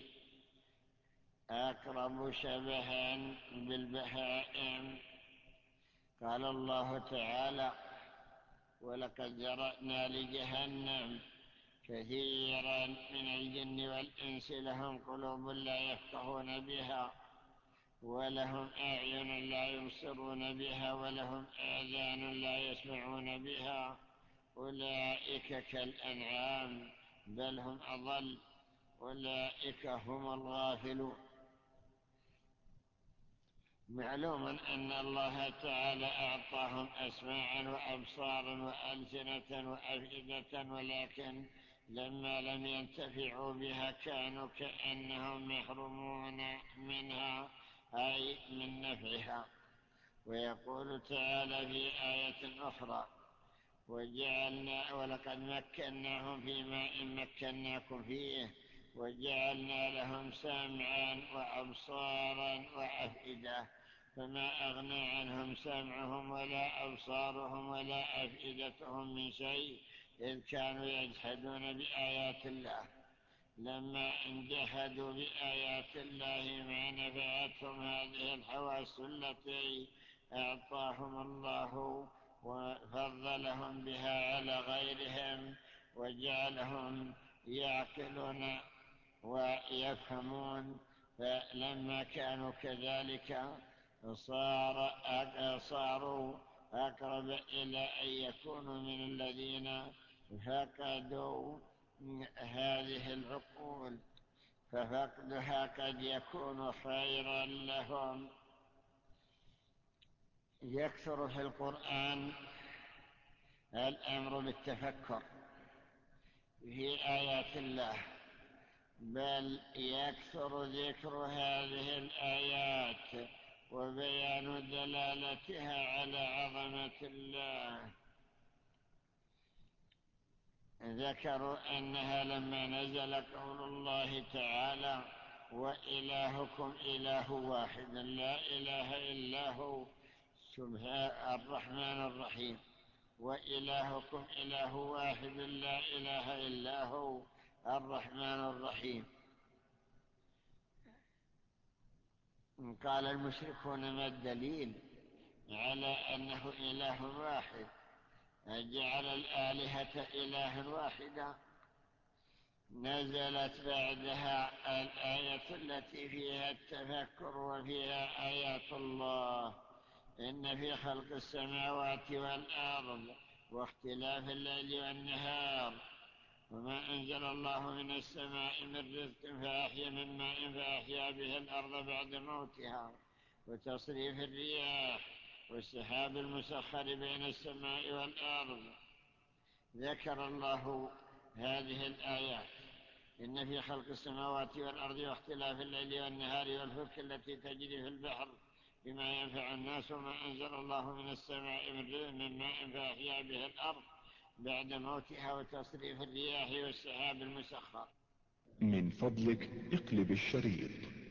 أقرب شبها بالبهائم. قال الله تعالى: ولقد ذرأنا لجهنم كثيرا من الجن والإنس لهم قلوب لا يفقهون بها ولهم أعين لا يبصرون بها ولهم آذان لا يسمعون بها أولئك كالأنعام بل هم أضل أولئك هم الغافلون. معلوم أن الله تعالى أعطاهم أسماعا وأبصارا وألسنة وأفئدة، ولكن لما لم ينتفعوا بها كانوا كأنهم محرومون منها، أي من نفعها. ويقول تعالى في آية أخرى: وجعلنا ولقد مكناهم في ماء مكناكم فيه وجعلنا لهم سمعا وأبصارا وأفئدة فما أغنى عنهم سمعهم ولا أبصارهم ولا أفئدتهم من شيء إذ كانوا يجحدون بآيات الله. لما انجحدوا بآيات الله ما نفعتهم هذه الحواس التي أعطاهم الله وفضلهم بها على غيرهم، وجعلهم يعقلون ويفهمون فلما كانوا كذلك صار صاروا أقرب إلى أن يكونوا من الذين فقدوا هذه العقول، ففقدها قد يكون خيرا لهم. يكثر في القرآن الأمر بالتفكر في آيات الله، بل يكثر ذكر هذه الآيات وبيان دلالتها على عظمة الله. ذكروا أنها لما نزل قول الله تعالى: وإلهكم إله واحد لا إله إلا هو سبحان الرحمن الرحيم، وإلهكم إله واحد لا إله إلا هو الرحمن الرحيم. قال المشركون: ما الدليل على أنه إله واحد؟ جعل الآلهة إله واحدا. نزلت بعدها الآية التي فيها التفكر وفيها آيات الله: إن في خلق السماوات والأرض واختلاف الليل والنهار وما أنزل الله من السماء من رزق فأحيا من ماء فأحيا به الأرض بعد موتها وتصريف الرياح والسحاب المسخر بين السماء والأرض. ذكر الله هذه الآيات: إن في خلق السماوات والأرض واختلاف الليل والنهار والفلك التي تجري في البحر بما ينفع الناس وما أنزل الله من السماء من ماء فأحيا به الأرض بعد موتها وتصريف الرياح والسحاب المسخر. من فضلك اقلب الشريط.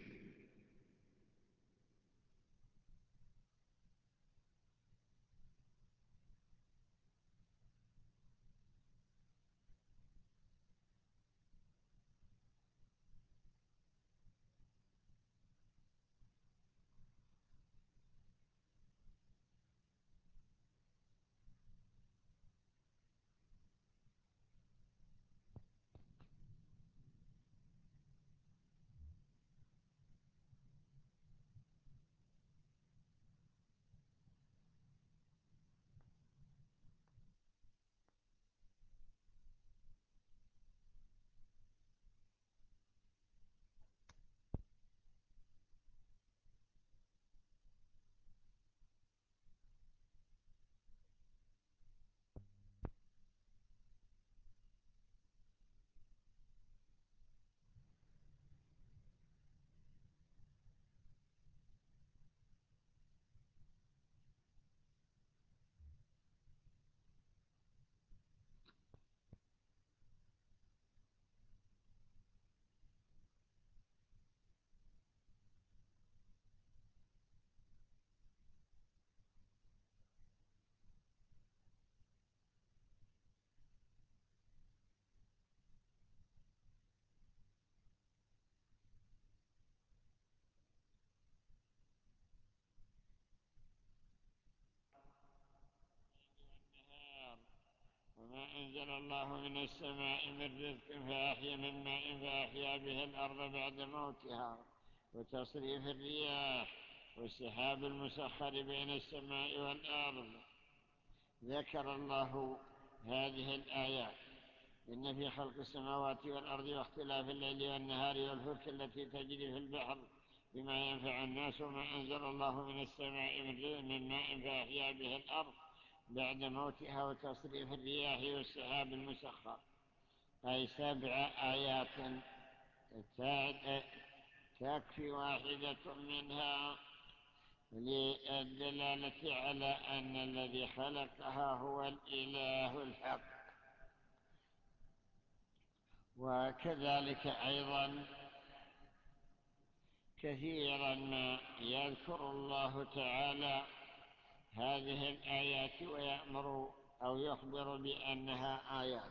وما أنزل الله من السماء من رزق فأحيا من ماء فأحيا به الأرض بعد موتها وتصريف الرياح والسحاب المسخر بين السماء والأرض. ذكر الله هذه الآيات: إن في خلق السماوات والأرض واختلاف الليل والنهار والفلك التي تجري في البحر بما ينفع الناس وما أنزل الله من السماء من ماء فأحيا به الأرض بعد موتها وتصريف الرياح والسحاب المسخر. أي سبع آيات تكفي واحدة منها للدلالة على أن الذي خلقها هو الإله الحق. وكذلك أيضا كثيرا ما يذكر الله تعالى هذه الآيات ويأمر أو يخبر بأنها آيات.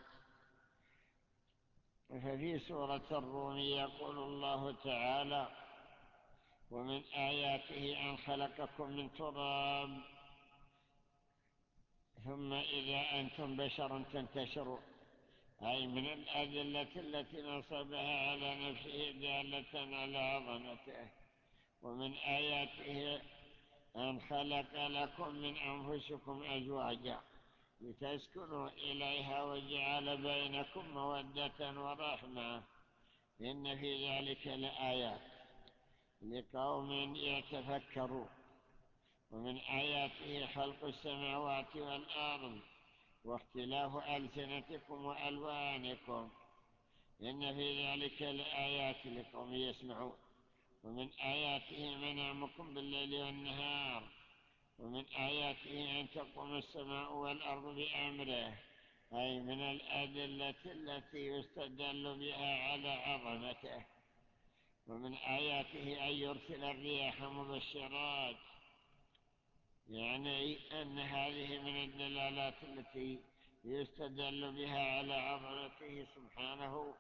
ففي سورة الروم يقول الله تعالى: ومن آياته أن خلقكم من تراب ثم إذا أنتم بشر تنتشرون. أي من الأدلة التي نصبها على نفسه دالة على عظمته. ومن آياته أن خلق لكم من أنفسكم أزواجا لتسكنوا إليها وجعل بينكم مودة ورحمة إن في ذلك لآيات لقوم يتفكرون. ومن آياته خلق السماوات والأرض واختلاف ألسنتكم وألوانكم إن في ذلك لآيات لقوم يسمعون. ومن آياته منامكم بالليل والنهار. ومن آياته أن تقوم السماء والأرض بأمره، أي من الأدلة التي يستدل بها على عظمته. ومن آياته أن يرسل الرياح مبشرات، يعني أن هذه من الدلالات التي يستدل بها على عظمته سبحانه.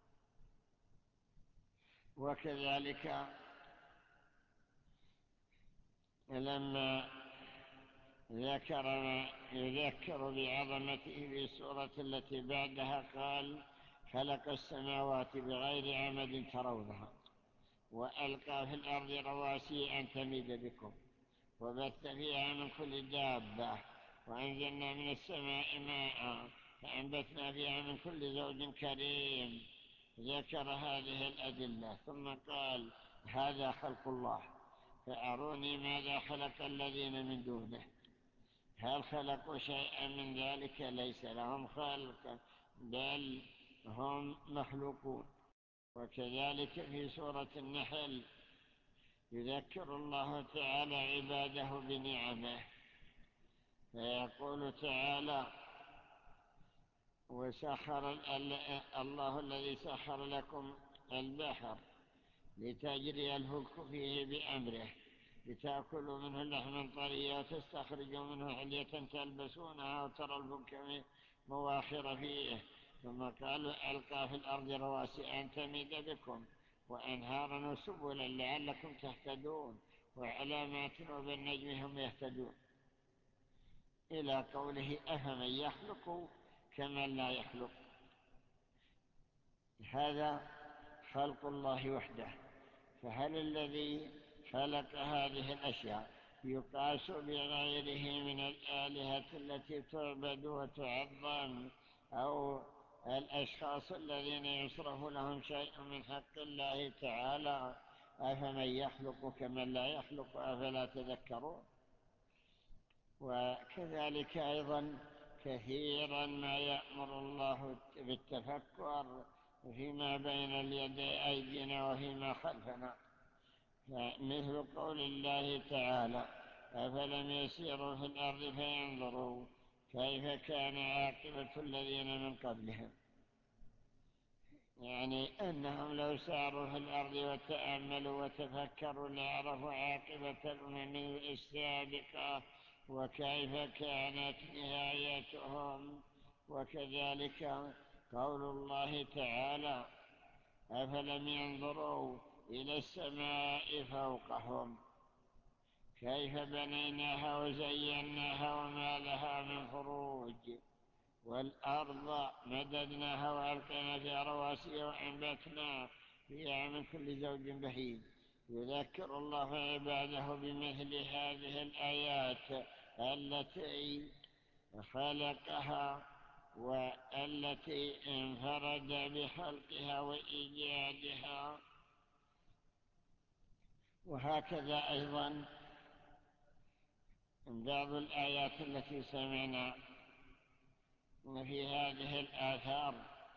وكذلك لما ذكر ما يذكر بعظمته في السورة التي بعدها قال خلق السماوات بغير عمد ترونها وألقى في الأرض رواسي أن تميد بكم وبث فيها من كل دابة وأنزلنا من السماء ماء فأنبتنا فيها من كل زوج كريم. ذكر هذه الأدلة ثم قال هذا خلق الله فأروني ماذا خلق الذين من دونه، هل خلقوا شيئا من ذلك؟ ليس لهم خلق بل هم مخلوقون. وكذلك في سورة النحل يذكر الله تعالى عباده بنعمه فيقول تعالى وسخر الله الذي سخر لكم البحر لتجري الفلك فيه بأمره لتأكلوا منه لحما طريا وتستخرجوا منه حلية تلبسونها وترى الفلك مواخر فيه. ثم قالوا ألقى في الأرض رواسي أن تميد بكم وأنهارا وسبلا لعلكم تهتدون وعلامات وبالنجم هم يهتدون إلى قوله أفمن يخلق كمن لا يخلق. هذا خلق الله وحده. فهل الذي خلق هذه الأشياء يقاس بغيره من الآلهة التي تعبد وتعظم أو الأشخاص الذين يصرف لهم شيء من حق الله تعالى؟ أفمن يخلق كمن لا يخلق أفلا تذكرون. وكذلك أيضا كثيرا ما يأمر الله بالتفكر فيما بين اليدي أيدينا وفيما خلفنا، مثل قول الله تعالى أفلم يسيروا في الأرض فينظروا كيف كان عاقبة الذين من قبلهم، يعني أنهم لو ساروا في الأرض وتأملوا وتفكروا لعرفوا عاقبة الأمم السابقة وكيف كانت نهايتهم. وكذلك قول الله تعالى أفلم ينظروا إلى السماء فوقهم كيف بنيناها وزيناها وما لها من فروج والأرض مددناها وألقينا فيها رواسي وأنبتنا فيها من كل زوج بهيج. يذكر الله عباده بمثل هذه الآيات التي خلقها والتي انفرد بخلقها وإيجادها. وهكذا أيضا بعض الآيات التي سمعنا في هذه الآثار،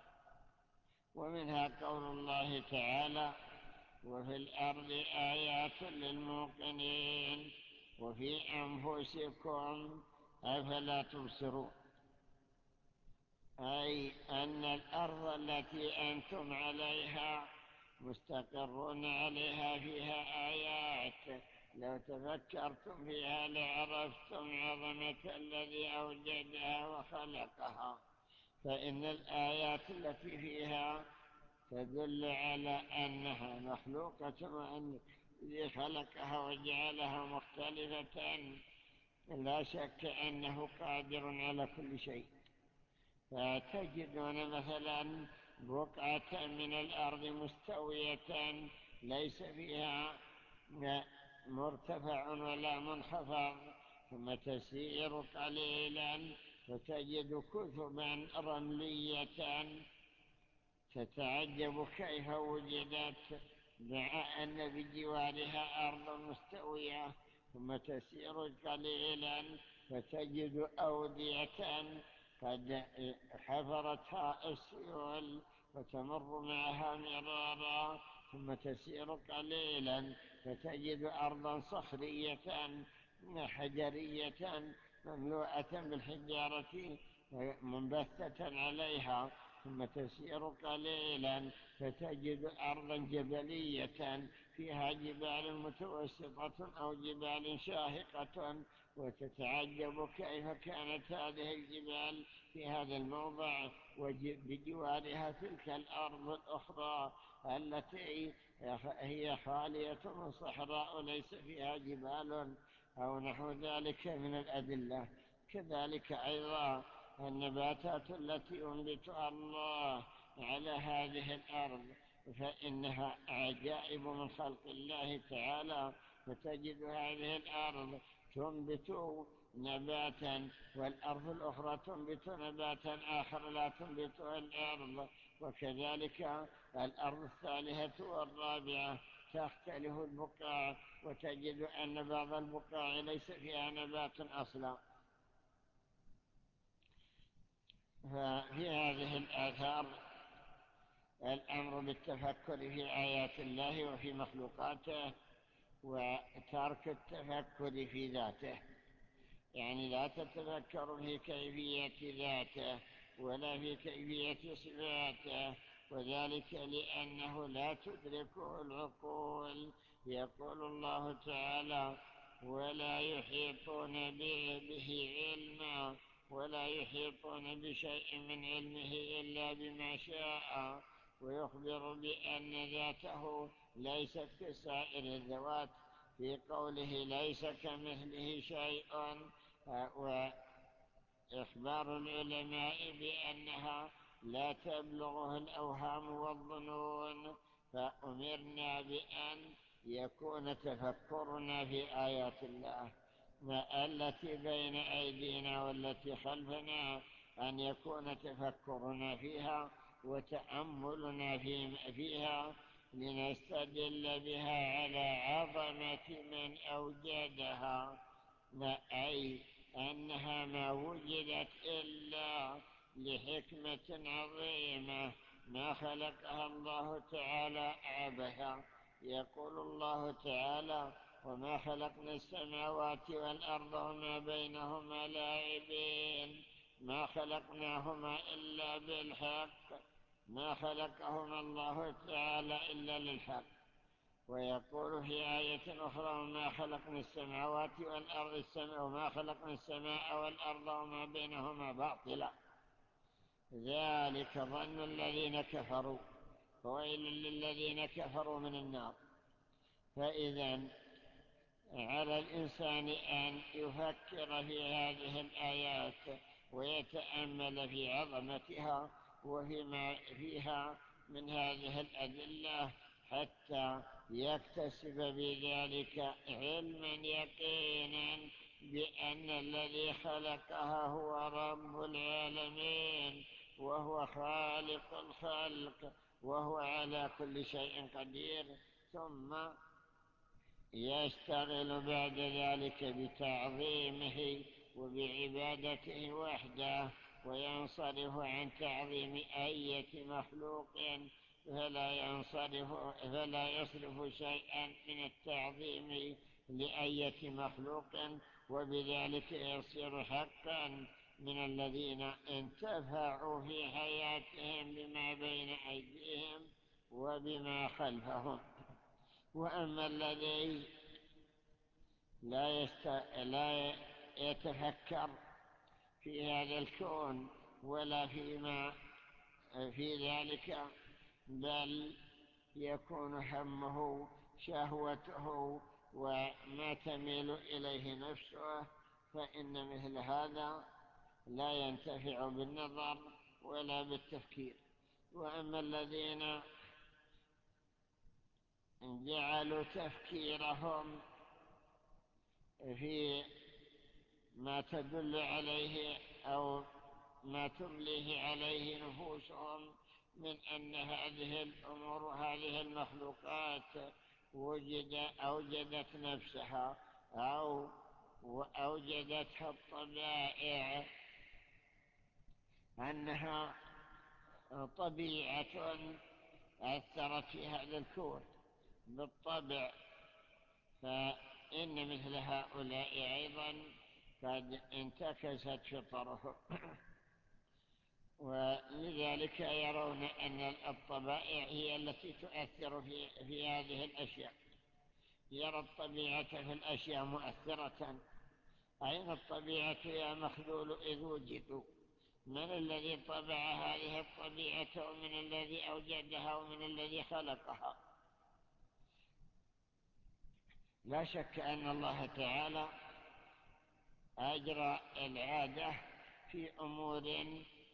ومنها قول الله تعالى وفي الأرض آيات للموقنين وفي أنفسكم أفلا تبصرون، أي أن الأرض التي أنتم عليها مستقرون عليها فيها آيات لو تفكرتم فيها لعرفتم عظمة الذي أوجدها وخلقها. فإن الآيات التي فيها تدل على أنها مخلوقة وأن الذي خلقها وجعلها مختلفة لا شك أنه قادر على كل شيء. فتجدون مثلا بقعة من الأرض مستوية ليس فيها مرتفع ولا منخفض، ثم تسير قليلا فتجد كثبا رملية تتعجب كيف وجدت مع أن بجوارها أرض مستوية. ثم تسير قليلا فتجد أودية قد حفرتها السيول وتمر معها مرارا. ثم تسير قليلا فتجد أرضا صخرية حجرية مملوءة بالحجارة منبثة عليها. ثم تسير قليلا فتجد أرضا جبلية فيها جبال متوسطة أو جبال شاهقة، وتتعجب كيف كانت هذه الجبال في هذا الموضع وبجوارها تلك الأرض الأخرى التي هي خالية من صحراء ليس فيها جبال أو نحو ذلك من الأدلة. كذلك أيضا النباتات التي ينبتها الله على هذه الأرض فإنها عجائب من خلق الله تعالى. فتجد هذه الأرض تنبت نباتا والأرض الأخرى تنبت نباتا آخر لا تنبته الأرض، وكذلك الأرض الثالثة والرابعة تختلف البقاع وتجد أن بعض البقاع ليس فيها نبات أصلا. ففي هذه الآثار الأمر بالتفكر في آيات الله وفي مخلوقاته وترك التفكر في ذاته، يعني لا تتفكر في كيفية ذاته ولا في كيفية صفاته، وذلك لأنه لا تدركه العقول. يقول الله تعالى: ولا يحيطون به علما ولا يحيطون بشيء من علمه إلا بما شاء. ويخبر بأن ذاته ليست كسائر الذوات في قوله ليس كمثله شيء، وإخبار العلماء بأنها لا تبلغه الأوهام والظنون. فأمرنا بأن يكون تفكرنا في آيات الله التي بين أيدينا والتي خلفنا، أن يكون تفكرنا فيها وتأملنا فيها لنستدل بها على عظمة من أوجدها، أي أنها ما وجدت إلا لحكمة عظيمة ما خلقها الله تعالى عبثا. يقول الله تعالى: وما خلقنا السماوات والأرض وما بينهما لاعبين. ما خلقناهما إلا بالحق، ما خلقهما الله تعالى إلا للحق. ويقول في آية أخرى: وما خلقنا السماوات والأرض السماء وما خلقنا السماء والأرض وما بينهما باطلا. ذلك ظن الذين كفروا فويل للذين كفروا من النار. فإذا على الإنسان أن يفكر في هذه الآيات ويتأمل في عظمتها وفيما فيها من هذه الأدلة حتى يكتسب بذلك علما يقينا بأن الذي خلقها هو رب العالمين وهو خالق الخلق وهو على كل شيء قدير. ثم يشتغل بعد ذلك بتعظيمه وبعبادته وحده، وينصرف عن تعظيم أية مخلوق، فلا ينصرف فلا يصرف شيئا من التعظيم لأية مخلوق، وبذلك يصير حقا من الذين انتفعوا في حياتهم بما بين أيديهم وبما خلفهم. وأما الذي لا, يست... لا يتفكر في هذا الكون ولا فيما في ذلك، بل يكون همه شهوته وما تميل إليه نفسه، فإن مثل هذا لا ينتفع بالنظر ولا بالتفكير. وأما الذين جعلوا تفكيرهم في ما تدل عليه أو ما تمليه عليه نفوسهم من أن هذه الأمور وهذه المخلوقات وجد أوجدت نفسها أو أوجدتها الطبائع، أنها طبيعة أثرت في هذا الكون بالطبع، فإن مثل هؤلاء أيضا قد انتكست فطرهم ولذلك يرون أن الطبائع هي التي تؤثر في, في هذه الأشياء. يرى الطبيعة في الأشياء مؤثرة. أين الطبيعة يا مخذول إذ وجدوا؟ من الذي طبع هذه الطبيعة ومن الذي أوجدها ومن الذي خلقها؟ لا شك أن الله تعالى أجرى العادة في أمور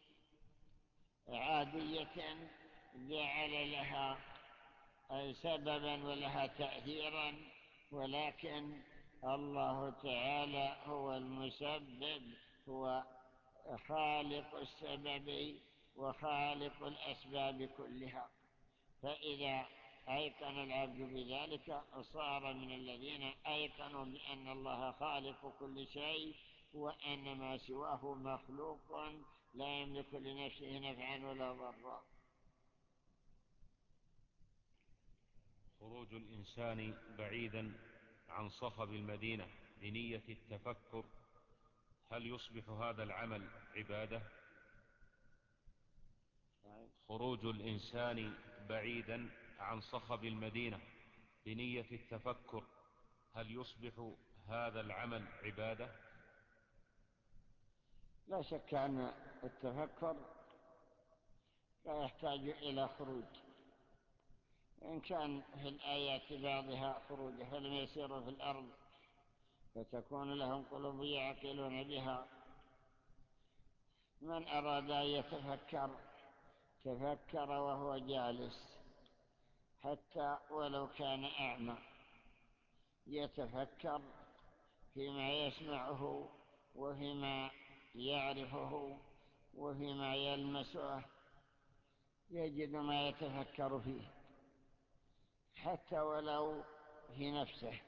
عادية، جعل لها سببا ولها تأثيرا، ولكن الله تعالى هو المسبب، هو خالق السبب وخالق الأسباب كلها. فإذا أيقن العبد بذلك صار من الذين أيقنوا بأن الله خالق كل شيء، وأن ما سواه مخلوق لا يملك لنفسه نفعا ولا ضرا. خروج الإنسان بعيدا عن صخب المدينة بنية التفكر، هل يصبح هذا العمل عبادة؟ خروج الإنسان بعيدا عن صخب المدينة بنية التفكر، هل يصبح هذا العمل عبادة؟ لا شك أن التفكر لا يحتاج إلى خروج. إن كان في الآيات بعضها خروج، فلم يسيروا في الأرض فتكون لهم قلوب يعقلون بها. من أراد أن يتفكر تفكر وهو جالس، حتى ولو كان أعمى يتفكر فيما يسمعه وفيما يعرفه وفيما يلمسه، يجد ما يتفكر فيه حتى ولو في نفسه.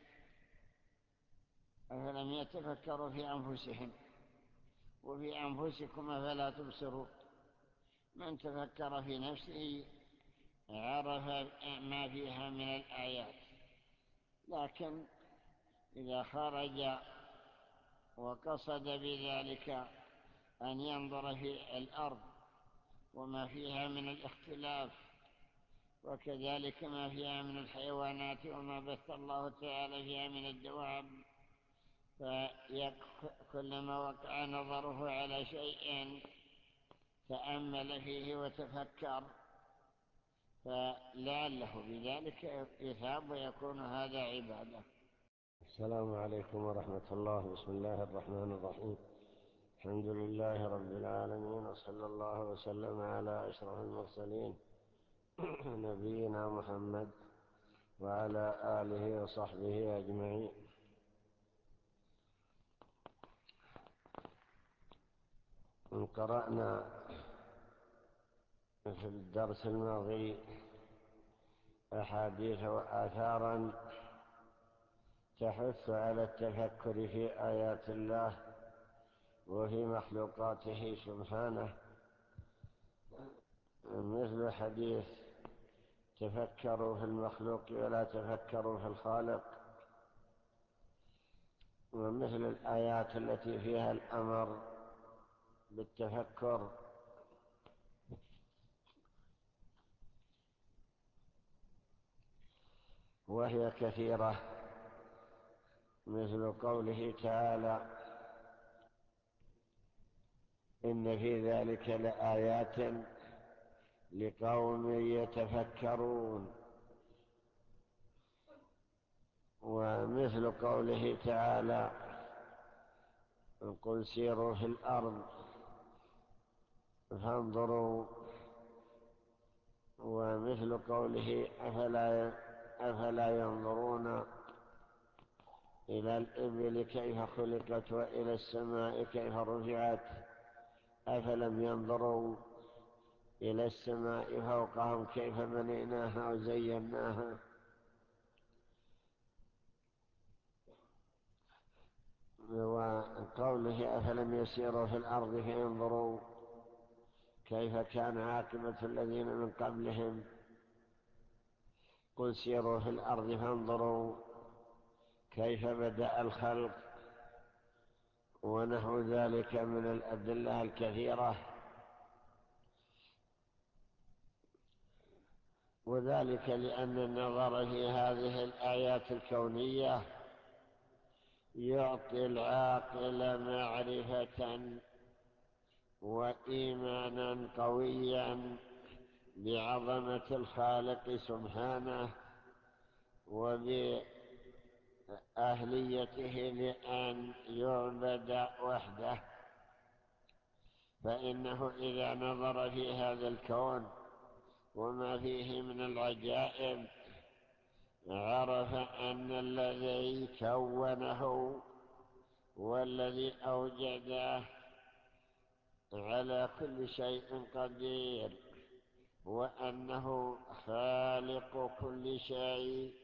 أفلم يتفكروا في أنفسهم وفي أنفسكم فلا تبصرون؟ من تفكر في نفسه عرف ما فيها من الآيات، لكن إذا خرج وقصد بذلك أن ينظر في الأرض وما فيها من الاختلاف وكذلك ما فيها من الحيوانات وما بث الله تعالى فيها من الدواب، فكلما وقع نظره على شيء تأمل فيه وتفكر، فلعله بذلك يثاب ويكون هذا عبادة. السلام عليكم ورحمة الله. بسم الله الرحمن الرحيم. الحمد لله رب العالمين، وصلى الله وسلم على أشرف المرسلين نبينا محمد وعلى آله وصحبه أجمعين. قرأنا في الدرس الماضي أحاديث وآثارا تحث على التفكر في آيات الله وفي مخلوقاته سبحانه، مثل حديث تفكروا في المخلوق ولا تفكروا في الخالق، ومثل الآيات التي فيها الأمر بالتفكر، وهي كثيرة، مثل قوله تعالى: إن في ذلك لآيات لقوم يتفكرون، ومثل قوله تعالى: قل سيروا في الأرض فانظروا. ومثل قوله أفلا, أفلا ينظرون إلى الإبل كيف خلقت وإلى السماء كيف رفعت أفلم ينظروا إلى السماء فوقهم كيف بنيناها وزيناها. وقوله أفلم يسيروا في الأرض فينظروا كيف كان عاقبة الذين من قبلهم قل سيروا في الأرض فانظروا كيف بدأ الخلق ونحو ذلك من الأدلة الكثيرة. وذلك لأن النظر في هذه الآيات الكونية يعطي العاقل معرفة وإيمانا قويا بعظمة الخالق سبحانه وبأهليته لأن يعبد وحده. فإنه إذا نظر في هذا الكون وما فيه من العجائب عرف أن الذي كونه والذي أوجده على كل شيء قدير وأنه خالق كل شيء،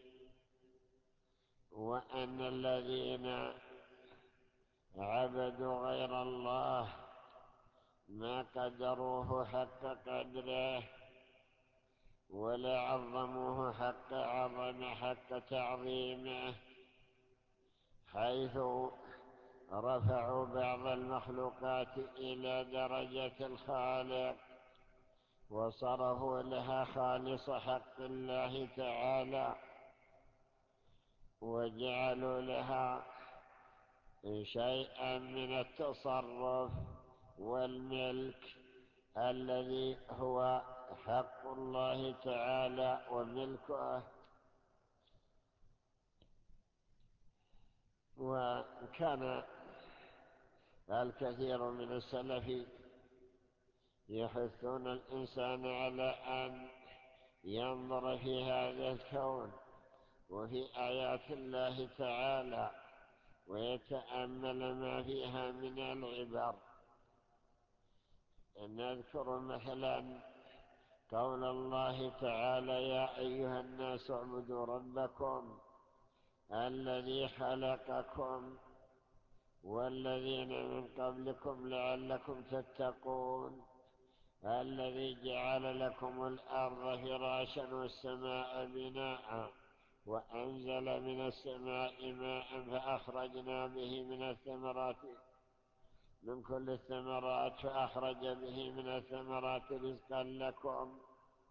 وأن الذين عبدوا غير الله ما قدروه حق قدره ولا عظموه حق عظم حق تعظيمه، حيث رفعوا بعض المخلوقات إلى درجة الخالق وصرفوا لها خالص حق الله تعالى وجعلوا لها شيئا من التصرف والملك الذي هو حق الله تعالى وملكه. وكان الكثير من السلف يحثون الإنسان على أن ينظر في هذا الكون وفي آيات الله تعالى ويتأمل ما فيها من العبر. نذكر مثلا قول الله تعالى يا أيها الناس اعبدوا ربكم الذي خلقكم والذين من قبلكم لعلكم تتقون الذي جعل لكم الأرض فراشا والسماء بناء وأنزل من السماء ماء فأخرجنا به من الثمرات من كل الثمرات فأخرج به من الثمرات رزقا لكم.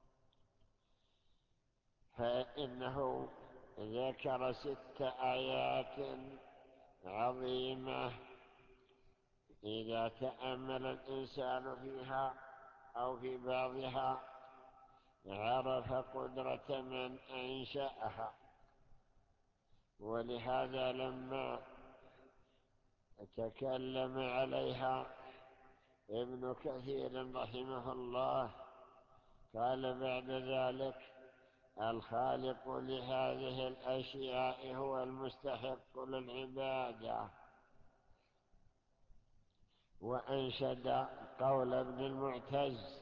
فإنه ذكر ست آيات عظيمة إذا تأمل الإنسان فيها أو في بعضها عرف قدرة من أنشأها. ولهذا لما تكلم عليها ابن كثير رحمه الله قال بعد ذلك الخالق لهذه الأشياء هو المستحق للعبادة. وأنشد قول ابن المعتز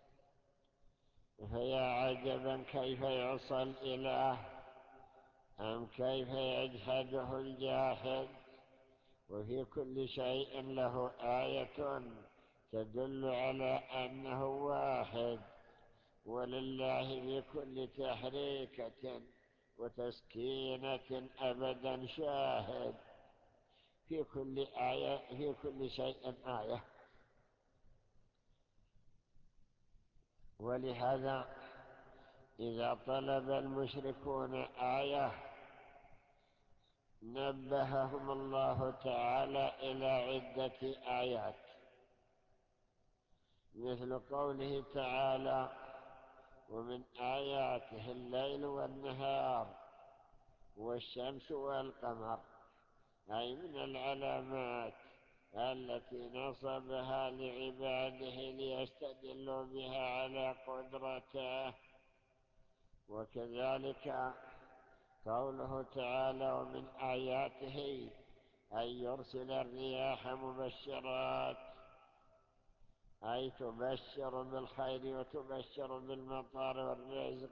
فيا عجبا كيف يعصى الإله أم كيف يجحده الجاحد وفي كل شيء له آية تدل على أنه واحد ولله في كل تحريكة وتسكينة أبدا شاهد في كل آية في كل شيء آية. ولهذا إذا طلب المشركون آية نبههم الله تعالى إلى عدة آيات مثل قوله تعالى ومن آياته الليل والنهار والشمس والقمر، أي من العلامات التي نصبها لعباده ليستدلوا بها على قدرته. وكذلك قوله تعالى: ومن آياته أن يرسل الرياح مبشرات، أي تبشر بالخير وتبشر بالمطر والرزق.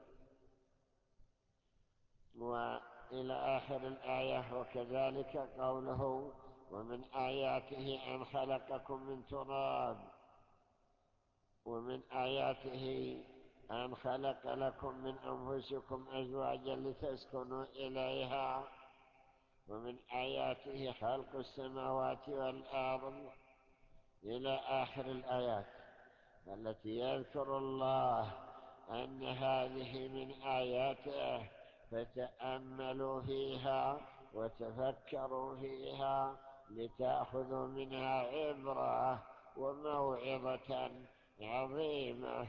وإلى آخر الآية. وكذلك قوله: ومن آياته أن خلقكم من تراب، ومن آياته أن خلق لكم من أنفسكم أزواجا لتسكنوا إليها، ومن آياته خلق السماوات والأرض، إلى آخر الآيات التي يذكر الله أن هذه من آياته، فتأملوا فيها وتفكروا فيها لتأخذوا منها عبرة وموعظة عظيمة.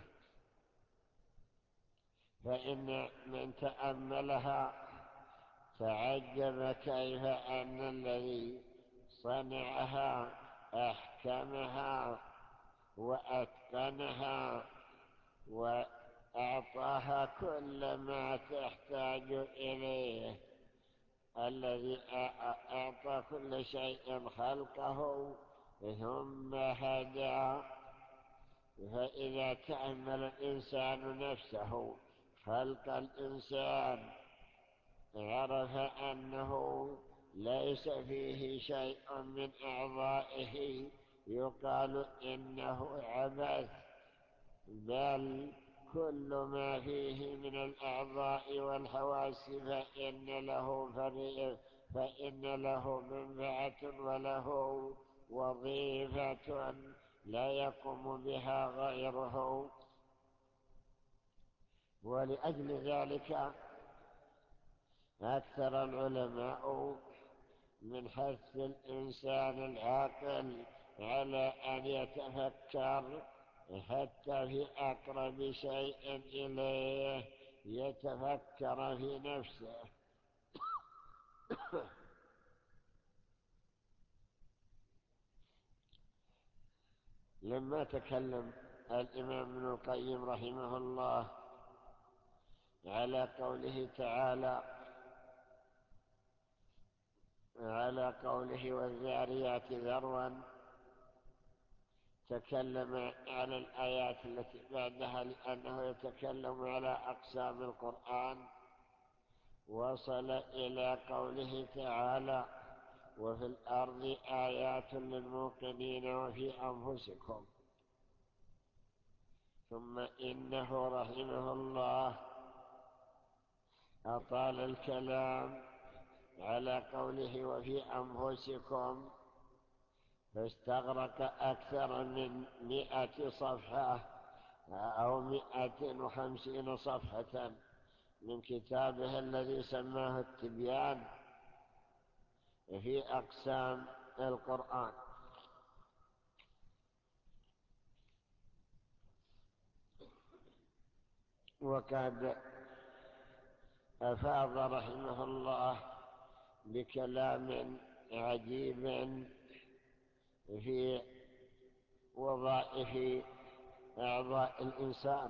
فإن من تأملها تعجب كيف أن الذي صنعها أحكمها وأتقنها وأعطاها كل ما تحتاج إليه، الذي أعطى كل شيء خلقه ثم هدى. فإذا تأمل الإنسان نفسه خلق الإنسان عرف أنه ليس فيه شيء من أعضائه يقال إنه عبث، بل كل ما فيه من الأعضاء والحواس فإن له فريق، فإن له منفعة وله وظيفة لا يقوم بها غيره. ولأجل ذلك أكثر العلماء من حث الإنسان العاقل على أن يتفكر حتى في أقرب شيء إليه، يتفكر في نفسه. لما تكلم الإمام ابن القيم رحمه الله على قوله تعالى على قوله والذاريات ذروا، تكلم على الآيات التي بعدها لأنه يتكلم على أقسام القرآن. وصل إلى قوله تعالى: وفي الأرض آيات للموقنين وفي أنفسكم. ثم إنه رحمه الله أطال الكلام على قوله وفي أنفسكم، فاستغرق أكثر من مئة صفحة أو مئة وخمسين صفحة من كتابه الذي سماه التبيان في أقسام القرآن. وقد أفاض رحمه الله بكلام عجيب في وظائف أعضاء الإنسان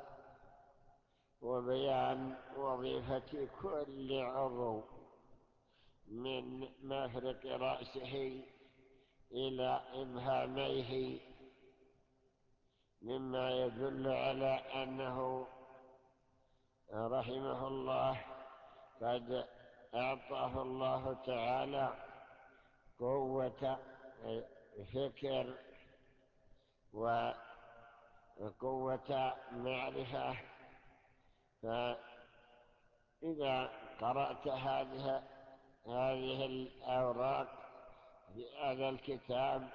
وبيان وظيفة كل عضو من مفرق رأسه إلى إبهاميه، مما يدل على أنه رحمه الله قد أعطاه الله تعالى قوة فكر وقوة معرفة. فإذا قرأت هذه هذه الأوراق في هذا الكتاب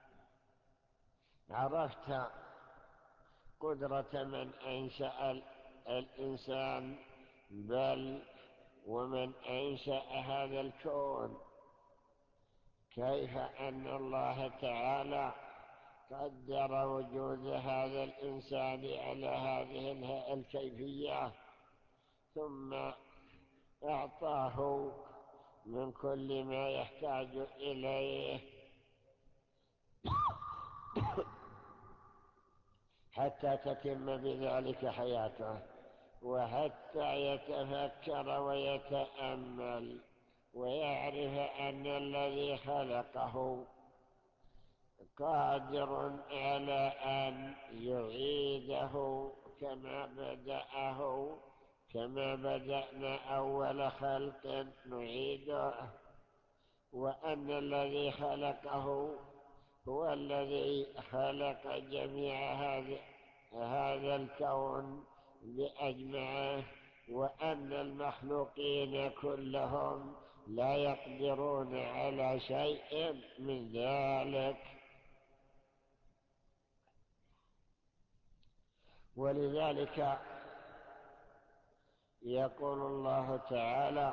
عرفت قدرة من أنشأ الإنسان، بل ومن أنشأ هذا الكون، كيف أن الله تعالى قدر وجود هذا الإنسان على هذه الكيفية، ثم أعطاه من كل ما يحتاج إليه. حتى تتم بذلك حياته، وحتى يتفكر ويتأمل ويعرف أن الذي خلقه قادر على أن يعيده كما بدأه، كما بدأنا أول خلق نعيده، وأن الذي خلقه هو الذي خلق جميع هذا هذا الكون بأجمعه، وأن المخلوقين كلهم لا يقدرون على شيء من ذلك. ولذلك يقول الله تعالى: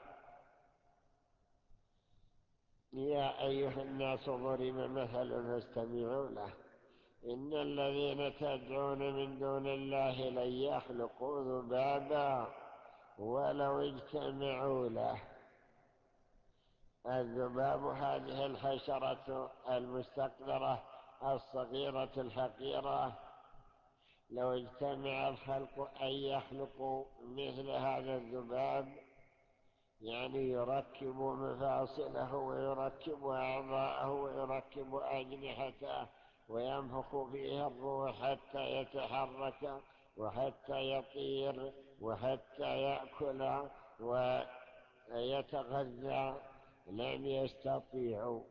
يا أيها الناس ضرب مثل فاستمعوا له، إن الذين تدعون من دون الله لن يخلقوا ذبابا ولو اجتمعوا له. الذباب هذه الحشرة المستقذرة الصغيرة الحقيرة، لو اجتمع الخلق أن يخلقوا مثل هذا الذباب، يعني يركب مفاصله ويركب أعضاءه ويركب أجنحته وينفخ فيه الروح حتى يتحرك وحتى يطير وحتى يأكل ويتغذى، لم يستطيعوا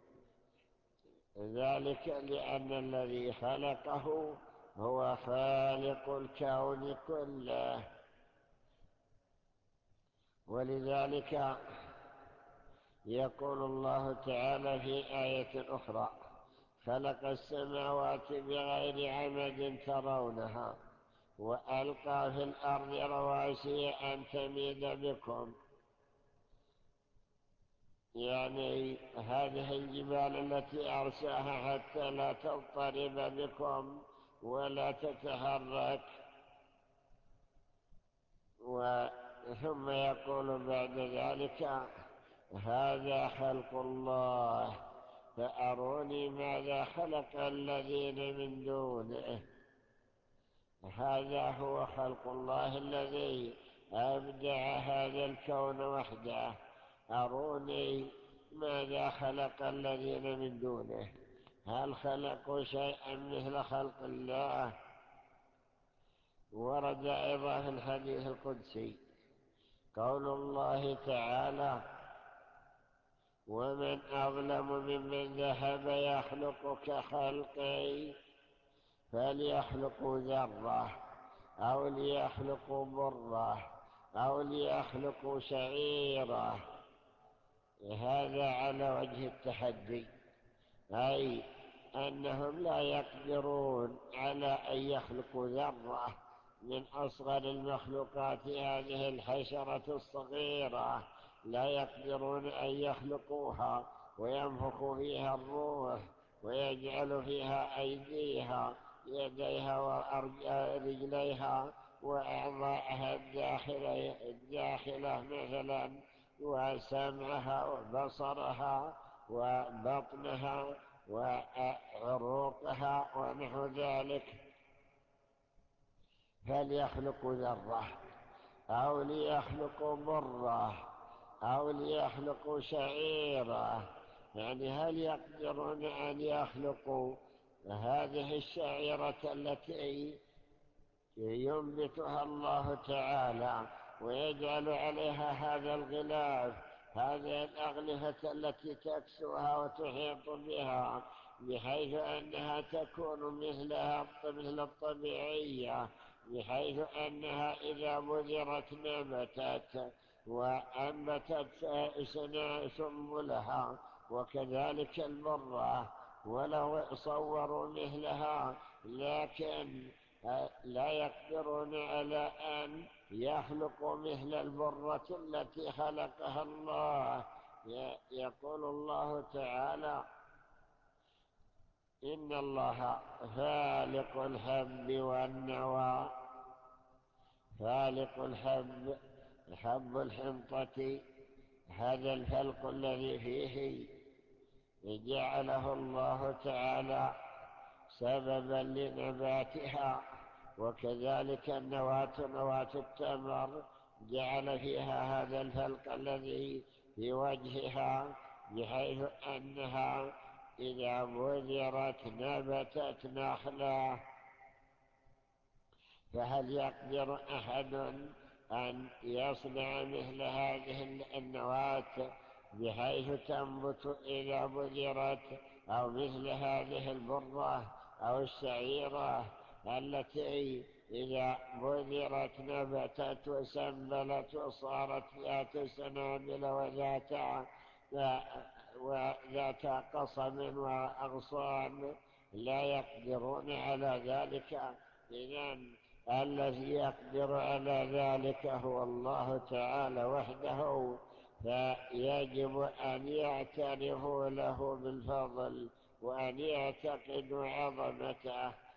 ذلك، لأن الذي خلقه هو خالق الكون كله. ولذلك يقول الله تعالى في آية أخرى: خلق السماوات بغير عمد ترونها وألقى في الأرض رواسي أن تميد بكم، يعني هذه الجبال التي أرساها حتى لا تضطرب بكم ولا تتحرك. ثم يقول بعد ذلك: هذا خلق الله فأروني ماذا خلق الذين من دونه. هذا هو خلق الله الذي أبدع هذا الكون وحده. أروني ماذا خلق الذين من دونه، هل خلقوا شيئا مثل خلق الله؟ ورد أيضا في الحديث القدسي قول الله تعالى: ومن أظلم ممن ذهب يخلق كخلقي فليخلقوا ذرة أو ليخلقوا برة أو ليخلقوا شعيرة. هذا على وجه التحدي، أي أنهم لا يقدرون على أن يخلقوا ذرة من أصغر المخلوقات، هذه الحشرة الصغيرة لا يقدرون أن يخلقوها وينفخوا فيها الروح ويجعل فيها أيديها يديها ورجليها وأعضاءها الداخلة مثلا، وسمعها وبصرها وبطنها وعروقها ونحو ذلك. فليخلقوا ذرة أو ليخلقوا برة أو ليخلقوا شعيرة، يعني هل يقدرون أن يخلقوا هذه الشعيرة التي ينبتها الله تعالى ويجعل عليها هذا الغلاف، هذه الأغلفة التي تكسوها وتحيط بها بحيث أنها تكون مثلها مثل الطبيعية، بحيث أنها إذا بذرت نبتت وأنبتت سنبلها، وكذلك البرة ولو صوروا مثلها لكن لا يقدرون على أن يخلقوا مثل البرة التي خلقها الله. يقول الله تعالى: إن الله فالق الحب والنوى. فالق الحب، حب الحنطة، هذا الفلق الذي فيه جعله الله تعالى سببا لنباتها. وكذلك النواة نواة التمر جعل فيها هذا الفلق الذي في وجهها، بحيث أنها إذا بذرت نبتت نخلة. فهل يقدر أحد أن يصنع مثل هذه النواة بحيث تنبت إذا بذرت، أو مثل هذه البرة أو الشعيرة التي إذا بذرت نبتت وسنبلت وصارت ذات سنابل وذات وذات قصب وأغصان؟ لا يقدرون على ذلك. إذن الذي يقدر على ذلك هو الله تعالى وحده، فيجب أن يعترفوا له بالفضل وأن يعتقدوا عظمته